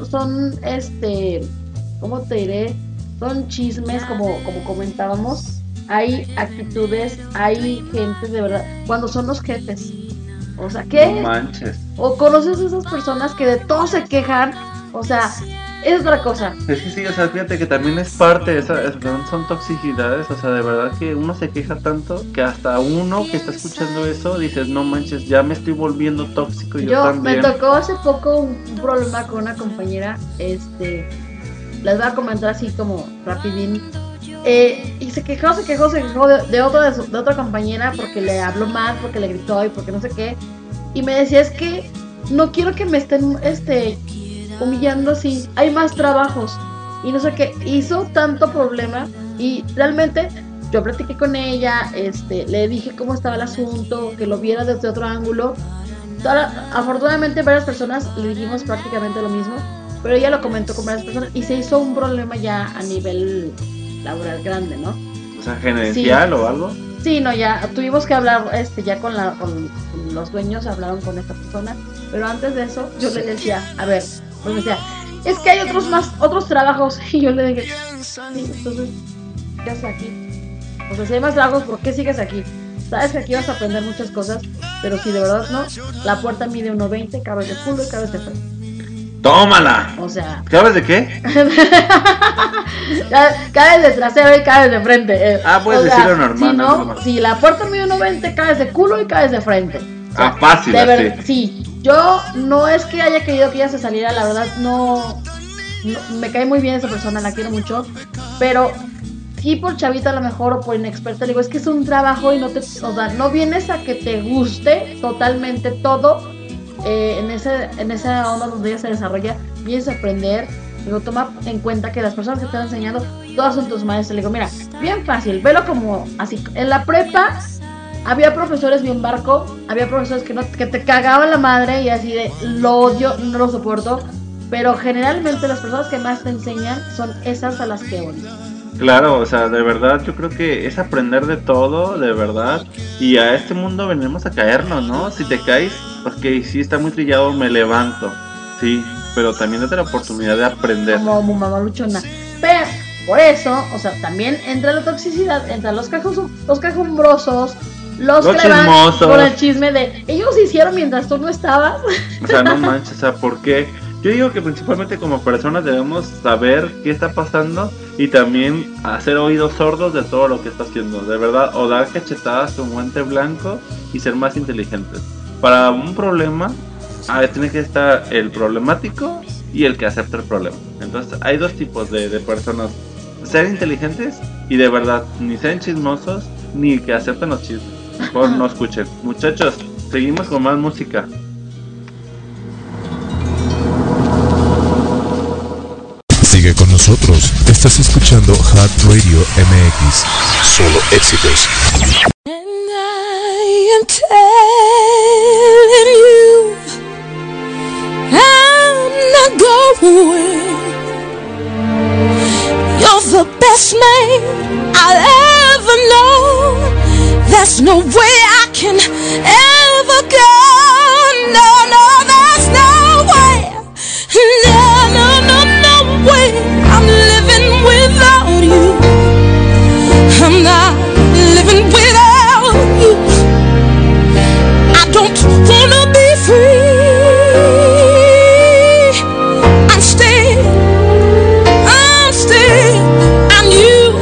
¿cómo te diré? Son chismes, como comentábamos. Hay actitudes, hay gente de verdad. Cuando son los jefes. O sea, ¿qué? No manches. O conoces a esas personas que de todo se quejan. O sea, es otra cosa. Es que sí, o sea, fíjate que también es parte de son toxicidades, o sea, de verdad que uno se queja tanto que hasta uno que está escuchando eso dices, no manches, ya me estoy volviendo tóxico yo también. Me tocó hace poco un problema con una compañera, les voy a comentar así como rapidín. Y se quejó de otra compañera porque le habló mal, porque le gritó y porque no sé qué. Y me decía, es que no quiero que me estén humillando así, hay más trabajos y no sé qué. Hizo tanto problema y realmente yo platiqué con ella, le dije cómo estaba el asunto, que lo viera desde otro ángulo. Afortunadamente varias personas le dijimos prácticamente lo mismo, pero ella lo comentó con varias personas y se hizo un problema ya a nivel laboral grande, ¿no? O sea, gerencial sí. O algo. Sí, no, ya tuvimos que hablar, ya con los dueños hablaron con esta persona, pero antes de eso yo le decía, a ver, pues me decía, es que hay otros trabajos, y yo le dije, sí, entonces, ¿qué haces aquí? O sea, si hay más trabajos, ¿por qué sigues aquí? Sabes que aquí vas a aprender muchas cosas, pero si de verdad no, la puerta mide 1.20, cabes de culo y cabes de frente. ¡Tómala! O sea... ¿Cabes de qué? Cabes de trasero y cabes de frente. Puedes decirlo normal. Si la puerta mide 1.20, cabes de culo y cabes de frente. O sea, fácil, de verdad, sí. Yo no es que haya querido que ella se saliera, la verdad no me cae muy bien esa persona, la quiero mucho, pero sí por chavita a lo mejor o por inexperta, le digo, es que es un trabajo y no vienes a que te guste totalmente todo en esa onda donde ella se desarrolla, vienes a aprender. Digo, toma en cuenta que las personas que te están enseñando, todas son tus maestros. Le digo, mira, bien fácil, velo como así, en la prepa había profesores bien barco, había profesores que te cagaban la madre y así de lo odio, no lo soporto, pero generalmente las personas que más te enseñan son esas a las que odio. Claro, o sea, de verdad yo creo que es aprender de todo, de verdad, y a este mundo venimos a caernos, ¿no? Si te caes, pues que sí está muy trillado, me levanto, sí, pero también date la oportunidad de aprender. Como mamá luchona, pero por eso, o sea, también entra la toxicidad, entran los quejumbrosos, los que van con el chisme de ellos hicieron mientras tú no estabas. O sea, no manches, o sea, ¿por qué? Yo digo que principalmente como personas debemos saber qué está pasando y también hacer oídos sordos de todo lo que está haciendo, de verdad, o dar cachetadas con guante blanco y ser más inteligentes. Para un problema, tiene que estar el problemático y el que acepta el problema. Entonces hay dos tipos de personas, ser inteligentes y de verdad, ni sean chismosos ni que acepten los chismes. Mejor no escuchen. Muchachos, seguimos con más música. Sigue con nosotros. Estás escuchando Hot Radio MX. Solo éxitos. And I am telling you, I'm not going. You're the best man I'll ever know. There's no way I can ever go. No, no, there's no way. No, no, no, no way. I'm living without you. I'm not living without you. I don't wanna be free. I'm staying. And you,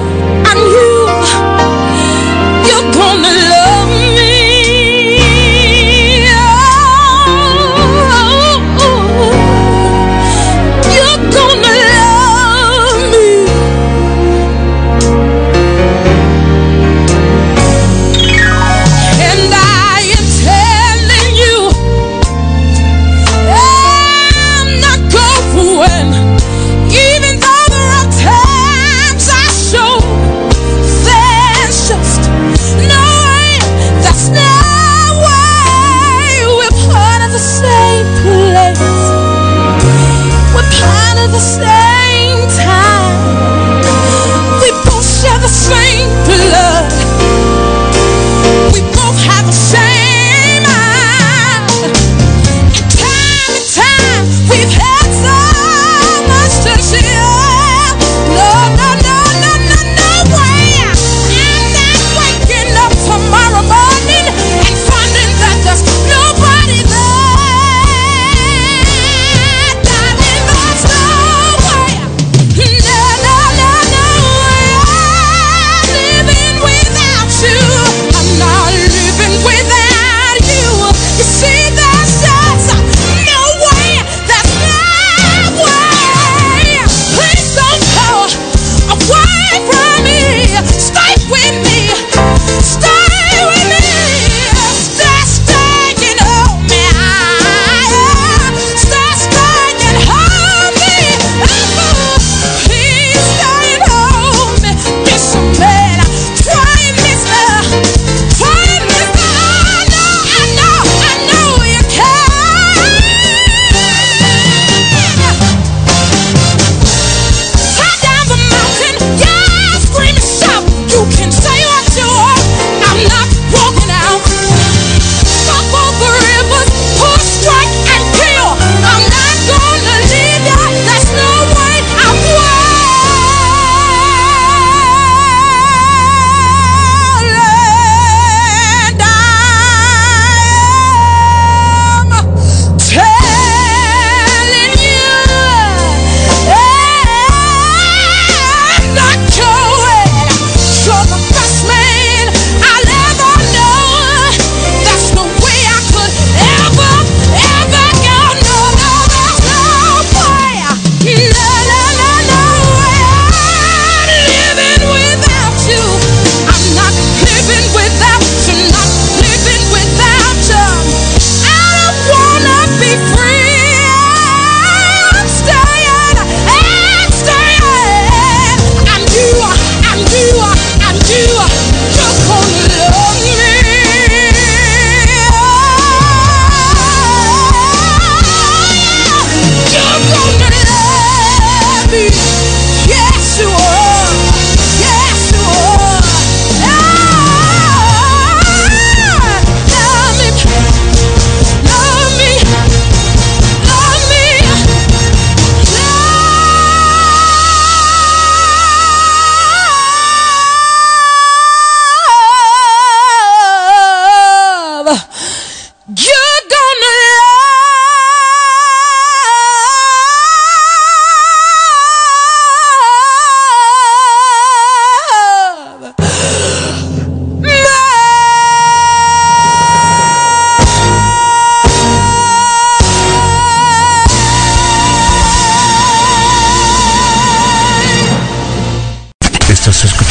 you're gonna love me.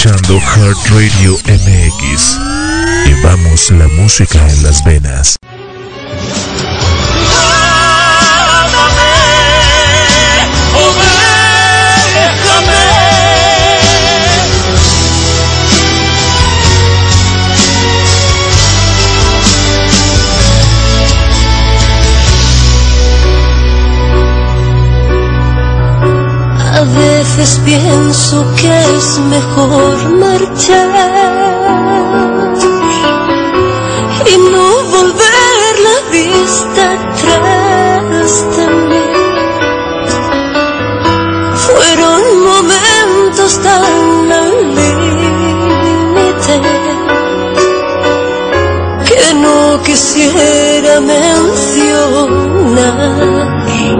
escuchando Heart Radio MX. Llevamos la música en las venas. A veces pienso que es mejor marchar y no volver la vista atrás también. Fueron momentos tan al límite que no quisiera mencionar.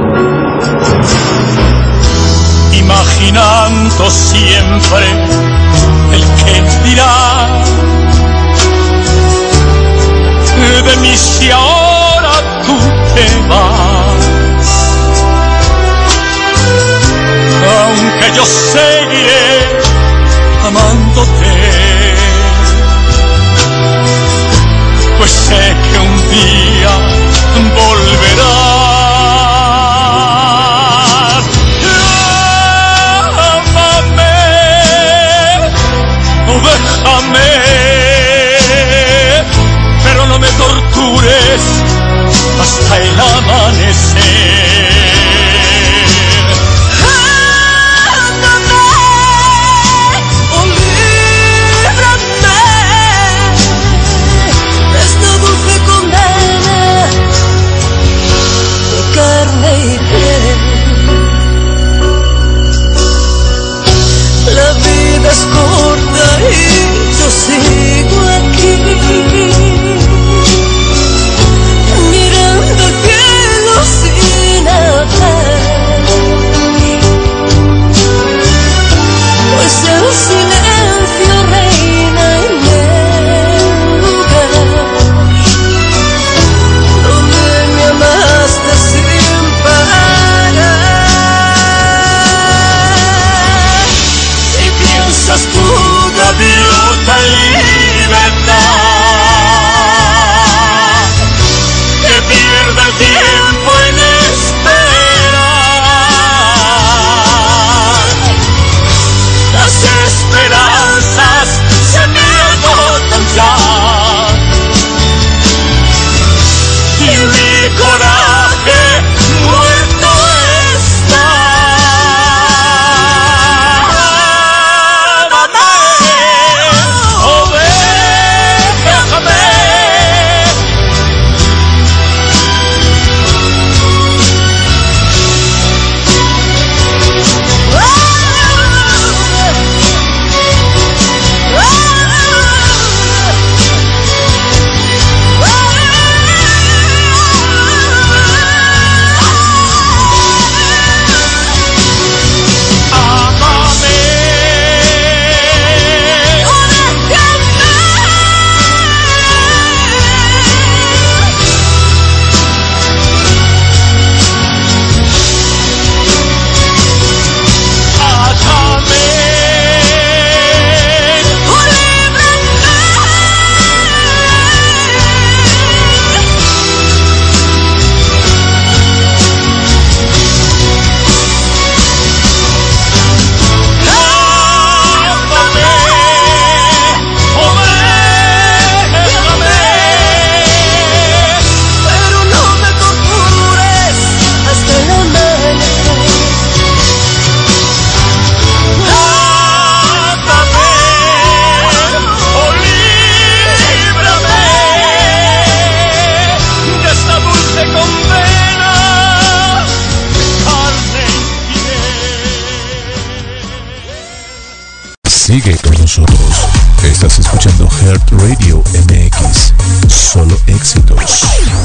Imaginando siempre el que dirá de mí si ahora tú te vas, aunque yo seguiré amándote, pues sé que un día volverás. Déjame, pero no me tortures hasta el amanecer. Ándame, o líbrame de esta dulce condena de carne y piel. La vida es corta y yo sigo aquí, mirando el cielo sin hablar, pues el silencio reina en el lugar donde me amaste sin parar. Si piensas tú gaviota libertad, que pierda el tiempo en esperar, las esperanzas se me agotan ya y mi coraje muerto está. Sigue con nosotros. Estás escuchando Heart Radio MX. Solo éxitos.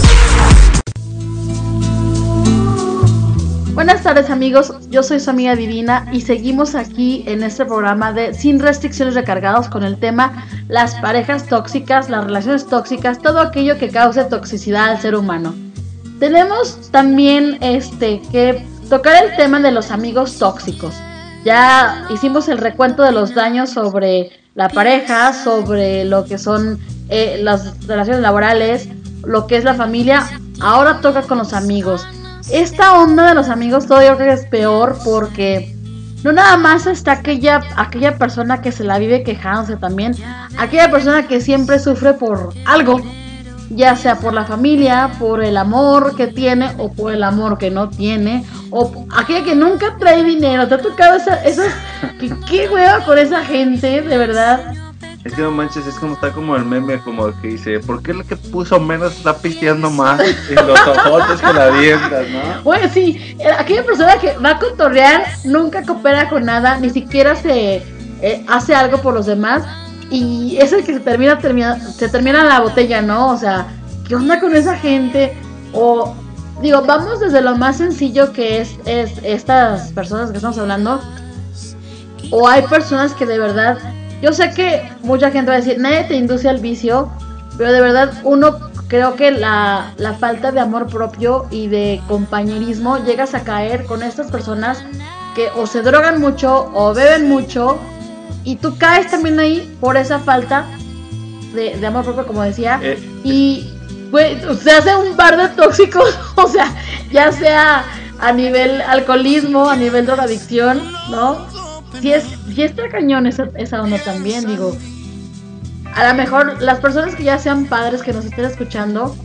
Buenas tardes amigos, yo soy su amiga Divina y seguimos aquí en este programa de Sin Restricciones Recargados con el tema las parejas tóxicas, las relaciones tóxicas, todo aquello que cause toxicidad al ser humano. Tenemos también que tocar el tema de los amigos tóxicos. ya hicimos el recuento de los daños sobre la pareja, sobre lo que son las relaciones laborales, lo que es la familia. Ahora toca con los amigos. Esta onda de los amigos todavía yo creo que es peor, porque no nada más está aquella persona que se la vive quejándose también, aquella persona que siempre sufre por algo, ya sea por la familia, por el amor que tiene o por el amor que no tiene, o aquella que nunca trae dinero. ¿Te ha tocado esas qué hueva con esa gente, de verdad? Es que no manches, es como está como el meme, como que dice, ¿por qué el que puso menos está pisteando más? Y los ojotes que la avientas, ¿no? Bueno, sí, aquella persona que va a cotorrear, nunca coopera con nada, ni siquiera se hace algo por los demás, y es el que se termina la botella, ¿no? O sea, ¿qué onda con esa gente? O, digo, vamos desde lo más sencillo que es estas personas que estamos hablando, o hay personas que de verdad... Yo sé que mucha gente va a decir, nadie te induce al vicio, pero de verdad uno creo que la falta de amor propio y de compañerismo, llegas a caer con estas personas que o se drogan mucho o beben mucho, y tú caes también ahí por esa falta de amor propio, como decía, y pues, se hace un par de tóxicos, o sea, ya sea a nivel alcoholismo, a nivel drogadicción, ¿no? Sí está cañón esa onda también, digo. A lo mejor las personas que ya sean padres, que nos estén escuchando,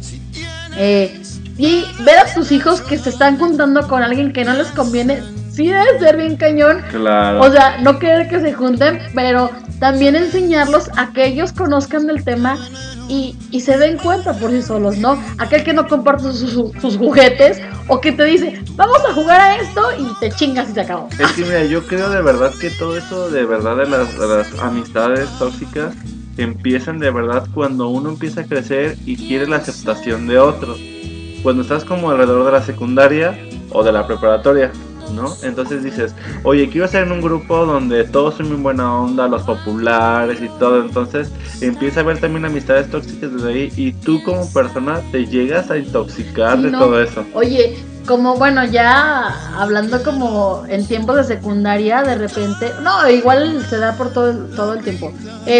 y ver a tus hijos que se están juntando con alguien que no les conviene, sí debe ser bien cañón. Claro. O sea, no querer que se junten, pero también enseñarlos a que ellos conozcan del tema y se den cuenta por sí solos, ¿no? Aquel que no comparte sus juguetes, o que te dice, vamos a jugar a esto, y te chingas y se acabó. Es que mira, yo creo de verdad que todo eso de verdad de las amistades tóxicas empiezan de verdad cuando uno empieza a crecer y quiere la aceptación de otros. Cuando estás como alrededor de la secundaria o de la preparatoria, ¿no? Entonces dices, oye, quiero estar en un grupo donde todos son muy buena onda, los populares y todo. Entonces empieza a haber también amistades tóxicas desde ahí, y tú como persona te llegas a intoxicar de todo eso. Oye, como bueno, ya hablando como en tiempos de secundaria, de repente, no, igual se da por todo el tiempo.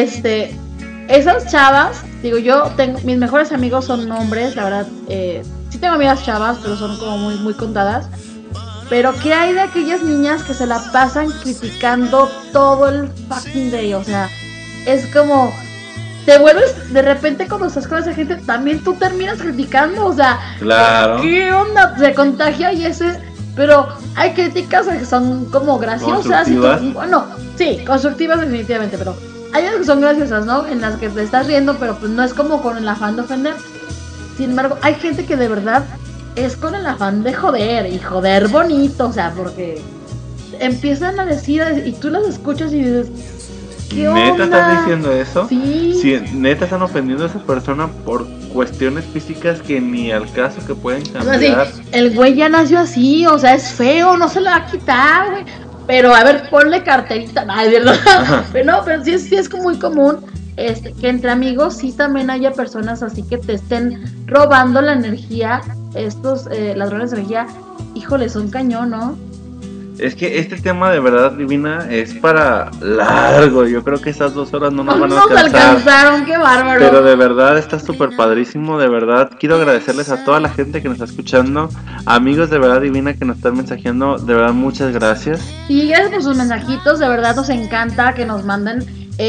Esas chavas, digo, mis mejores amigos son hombres, la verdad, sí tengo amigas chavas, pero son como muy, muy contadas. Pero ¿qué hay de aquellas niñas que se la pasan criticando todo el fucking day? O sea, es como... Te vuelves, de repente cuando estás con esa gente, también tú terminas criticando, o sea... Claro. ¿Qué onda? Se contagia y pero hay críticas que son como graciosas. Bueno, sí, constructivas definitivamente, pero hay unas que son graciosas, ¿no? En las que te estás riendo, pero pues no es como con el afán de ofender. Sin embargo, hay gente que de verdad... es con el afán de joder, y joder bonito, o sea, porque empiezan a decir, y tú las escuchas y dices, ¿qué onda? ¿Neta están diciendo eso? Sí. Sí, neta están ofendiendo a esa persona por cuestiones físicas que ni al caso que pueden cambiar. O sea, sí, el güey ya nació así, o sea, es feo, no se lo va a quitar, güey. Pero a ver, ponle carterita, ay, ¿verdad? Pero no, pero sí es como muy común. Que entre amigos sí también haya personas así que te estén robando la energía, estos ladrones de energía. Híjole, son cañón, ¿no? Es que este tema de verdad divina es para largo. Yo creo que esas 2 horas no nos van a alcanzar. Nos alcanzaron, qué bárbaro. Pero de verdad está súper padrísimo. De verdad quiero agradecerles a toda la gente que nos está escuchando, amigos de verdad divina que nos están mensajeando. De verdad muchas gracias. Y gracias por sus mensajitos. De verdad nos encanta que nos manden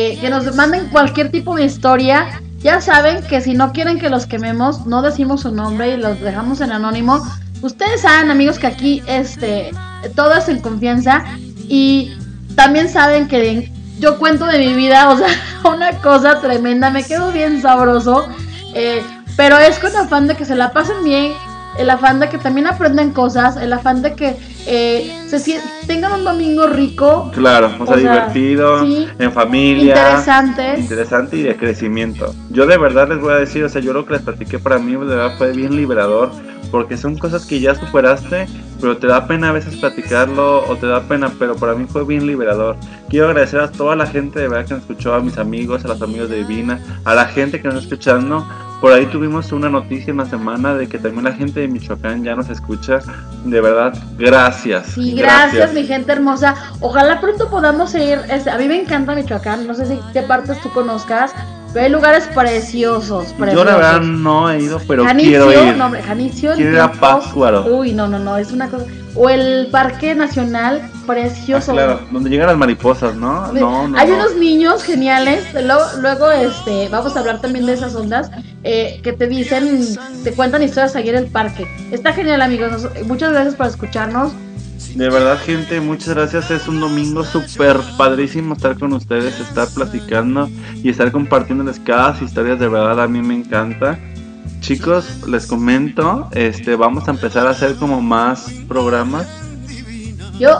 cualquier tipo de historia. Ya saben que si no quieren que los quememos, no decimos su nombre y los dejamos en anónimo. Ustedes saben, amigos, que aquí todo es en confianza, y también saben que yo cuento de mi vida, o sea, una cosa tremenda, me quedo bien sabroso, pero es con afán de que se la pasen bien, el afán de que también aprendan cosas, el afán de que tengan un domingo rico. Claro, o sea, divertido, sí, en familia, interesante y de crecimiento. Yo de verdad les voy a decir, o sea, yo lo que les platiqué para mí de verdad fue bien liberador, porque son cosas que ya superaste, pero te da pena a veces platicarlo, o te da pena, pero para mí fue bien liberador. Quiero agradecer a toda la gente de verdad que nos escuchó, a mis amigos, a los amigos de Divina, a la gente que nos está escuchando, Por ahí tuvimos una noticia en la semana de que también la gente de Michoacán ya nos escucha. De verdad, gracias. Sí, gracias mi gente hermosa. Ojalá pronto podamos ir. A mí me encanta Michoacán. No sé si qué partes tú conozcas, pero hay lugares preciosos. Yo la verdad no he ido, pero Janicio, quiero ir. No, Janicio. Quiero ir a Pátzcuaro. Uy, no, es una cosa. O el Parque Nacional, precioso. Claro, donde llegan las mariposas, ¿no? Hay unos niños geniales. Luego vamos a hablar también de esas ondas que te dicen, te cuentan historias ahí en el parque. Está genial, amigos. Muchas gracias por escucharnos. De verdad, gente, muchas gracias. Es un domingo súper padrísimo estar con ustedes, estar platicando y estar compartiéndoles cada historia. De verdad, a mí me encanta. Chicos, les comento, vamos a empezar a hacer como más programas. Yo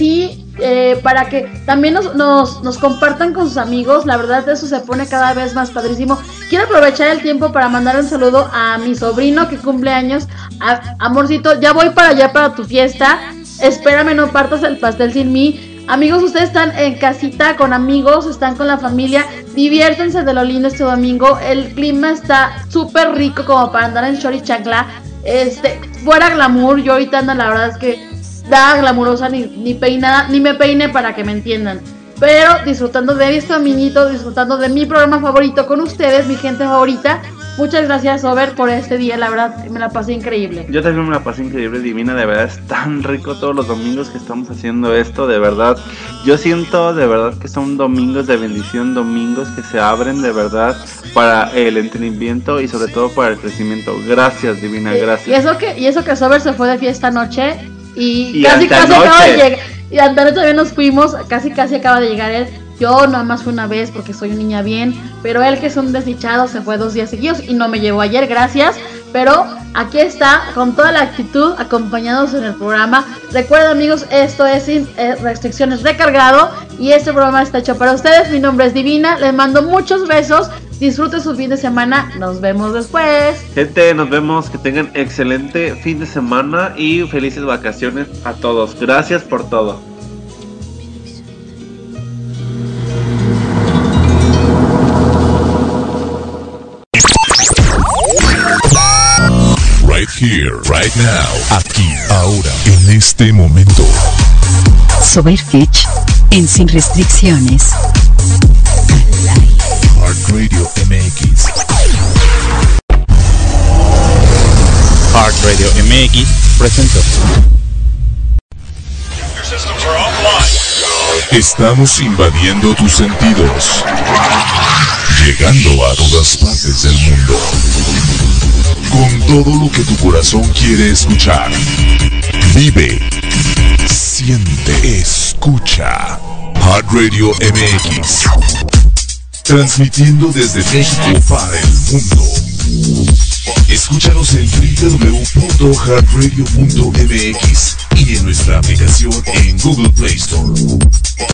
para que también nos compartan con sus amigos. La verdad, eso se pone cada vez más padrísimo. Quiero aprovechar el tiempo para mandar un saludo a mi sobrino que cumple años. Amorcito, ya voy para allá para tu fiesta. Espérame, no partas el pastel sin mí. Amigos, ustedes están en casita con amigos, están con la familia, diviértanse de lo lindo este domingo. El clima está súper rico como para andar en short y chancla. Fuera glamour, yo ahorita ando, la verdad es que da glamurosa, ni peinada, ni me peine para que me entiendan. Pero disfrutando de este dominguito, disfrutando de mi programa favorito con ustedes, mi gente favorita. Muchas gracias, Over, por este día, la verdad me la pasé increíble. Yo también me la pasé increíble, Divina, de verdad es tan rico todos los domingos que estamos haciendo esto, de verdad. Yo siento de verdad que son domingos de bendición, domingos que se abren de verdad para el entendimiento y sobre todo para el crecimiento. Gracias, Divina, gracias. Y eso que Sober se fue de fiesta anoche y casi acaba de llegar. Y antes también nos fuimos, casi acaba de llegar él. Yo nada más fue una vez porque soy una niña bien, pero él, que es un desdichado, se fue 2 días seguidos y no me llevó ayer, gracias. Pero aquí está, con toda la actitud, acompañados en el programa. Recuerden, amigos, esto es sin restricciones recargado y este programa está hecho para ustedes. Mi nombre es Divina, les mando muchos besos. Disfruten su fin de semana, nos vemos después. Gente, nos vemos, que tengan excelente fin de semana y felices vacaciones a todos. Gracias por todo. Right here, right now, aquí, ahora, en este momento. Sober Fitch en Sin Restricciones. Heart Radio MX. Heart Radio MX presentó. Estamos invadiendo tus sentidos, llegando a todas partes del mundo, con todo lo que tu corazón quiere escuchar. Vive, siente, escucha. Heart Radio MX, transmitiendo desde México para el mundo. Escúchanos en www.heartradio.mx y en nuestra aplicación en Google Play Store.